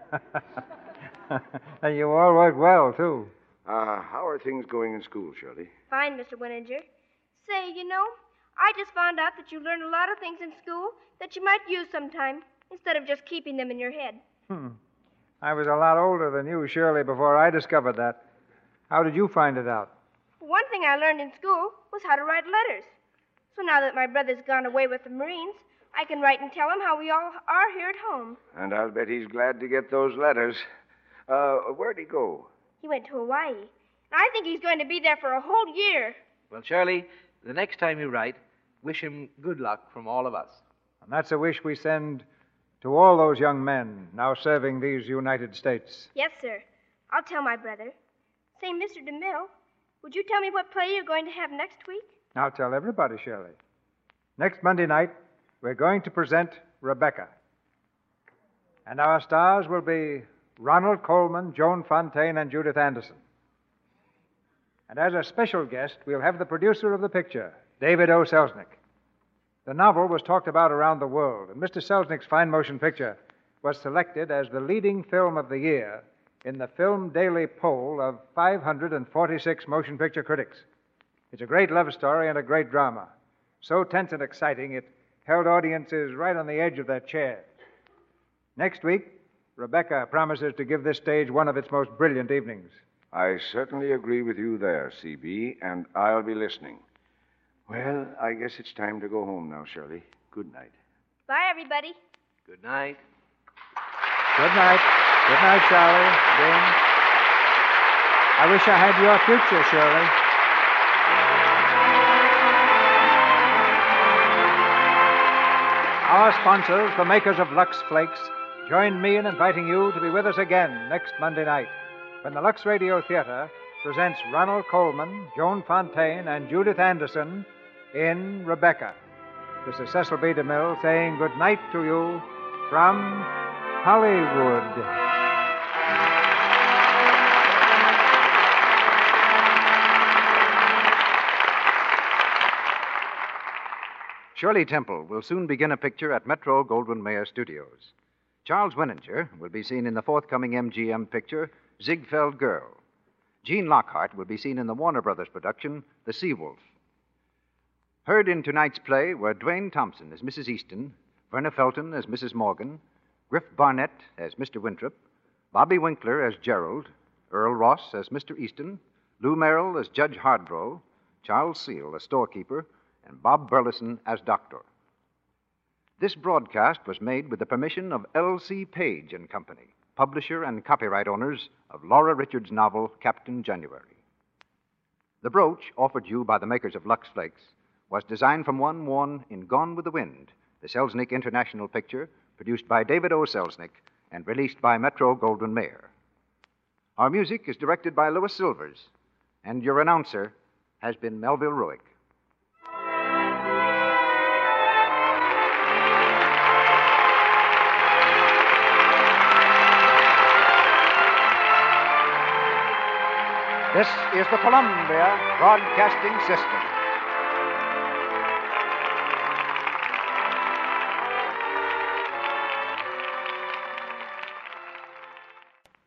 Speaker 1: And you all work well, too.
Speaker 4: How are things going in school, Shirley?
Speaker 5: Fine, Mr. Wenninger. Say, I just found out that you learn a lot of things in school that you might use sometime, instead of just keeping them in your head.
Speaker 1: I was a lot older than you, Shirley, before I discovered that. How did you find it out?
Speaker 5: One thing I learned in school was how to write letters. So now that my brother's gone away with the Marines, I can write and tell him how we all are here at home.
Speaker 4: And I'll bet he's glad to get those letters. Where'd he go?
Speaker 5: He went to Hawaii. And I think he's going to be there for a whole year.
Speaker 8: Well, Shirley, the next time you write, wish him good luck from all of us.
Speaker 1: And that's a wish we send to all those young men now serving these United States.
Speaker 5: Yes, sir. I'll tell my brother. Say, Mr. DeMille, would you tell me what play you're going to have next week?
Speaker 1: I'll tell everybody, Shirley. Next Monday night, we're going to present Rebecca. And our stars will be Ronald Colman, Joan Fontaine, and Judith Anderson. And as a special guest, we'll have the producer of the picture, David O. Selznick. The novel was talked about around the world, and Mr. Selznick's fine motion picture was selected as the leading film of the year in the Film Daily poll of 546 motion picture critics. It's a great love story and a great drama. So tense and exciting, it held audiences right on the edge of their chairs. Next week, Rebecca promises to give this stage one of its most brilliant evenings.
Speaker 4: I certainly agree with you there, C.B., and I'll be listening. Well, I guess it's time to go home now, Shirley. Good night.
Speaker 5: Bye, everybody.
Speaker 8: Good night.
Speaker 1: Good night. Good night, Charlie. Jane. I wish I had your future, Shirley. Our sponsors, the makers of Lux Flakes, join me in inviting you to be with us again next Monday night when the Lux Radio Theater presents Ronald Colman, Joan Fontaine, and Judith Anderson in Rebecca. This is Cecil B. DeMille saying good night to you from Hollywood.
Speaker 19: Shirley Temple will soon begin a picture at Metro Goldwyn Mayer Studios. Charles Wenninger will be seen in the forthcoming MGM picture, Ziegfeld Girl. Jean Lockhart will be seen in the Warner Brothers production, The Seawolf. Heard in tonight's play were Dwayne Thompson as Mrs. Easton, Verna Felton as Mrs. Morgan, Griff Barnett as Mr. Winthrop, Bobby Winkler as Gerald, Earl Ross as Mr. Easton, Lou Merrill as Judge Hardrow, Charles Seal as storekeeper, and Bob Burleson as doctor. This broadcast was made with the permission of L.C. Page and Company, publisher and copyright owners of Laura Richards' novel, Captain January. The brooch, offered you by the makers of Lux Flakes, was designed from one worn in Gone with the Wind, the Selznick International picture, produced by David O. Selznick and released by Metro Goldwyn Mayer. Our music is directed by Louis Silvers, and your announcer has been Melville Ruick. This is the Columbia Broadcasting System.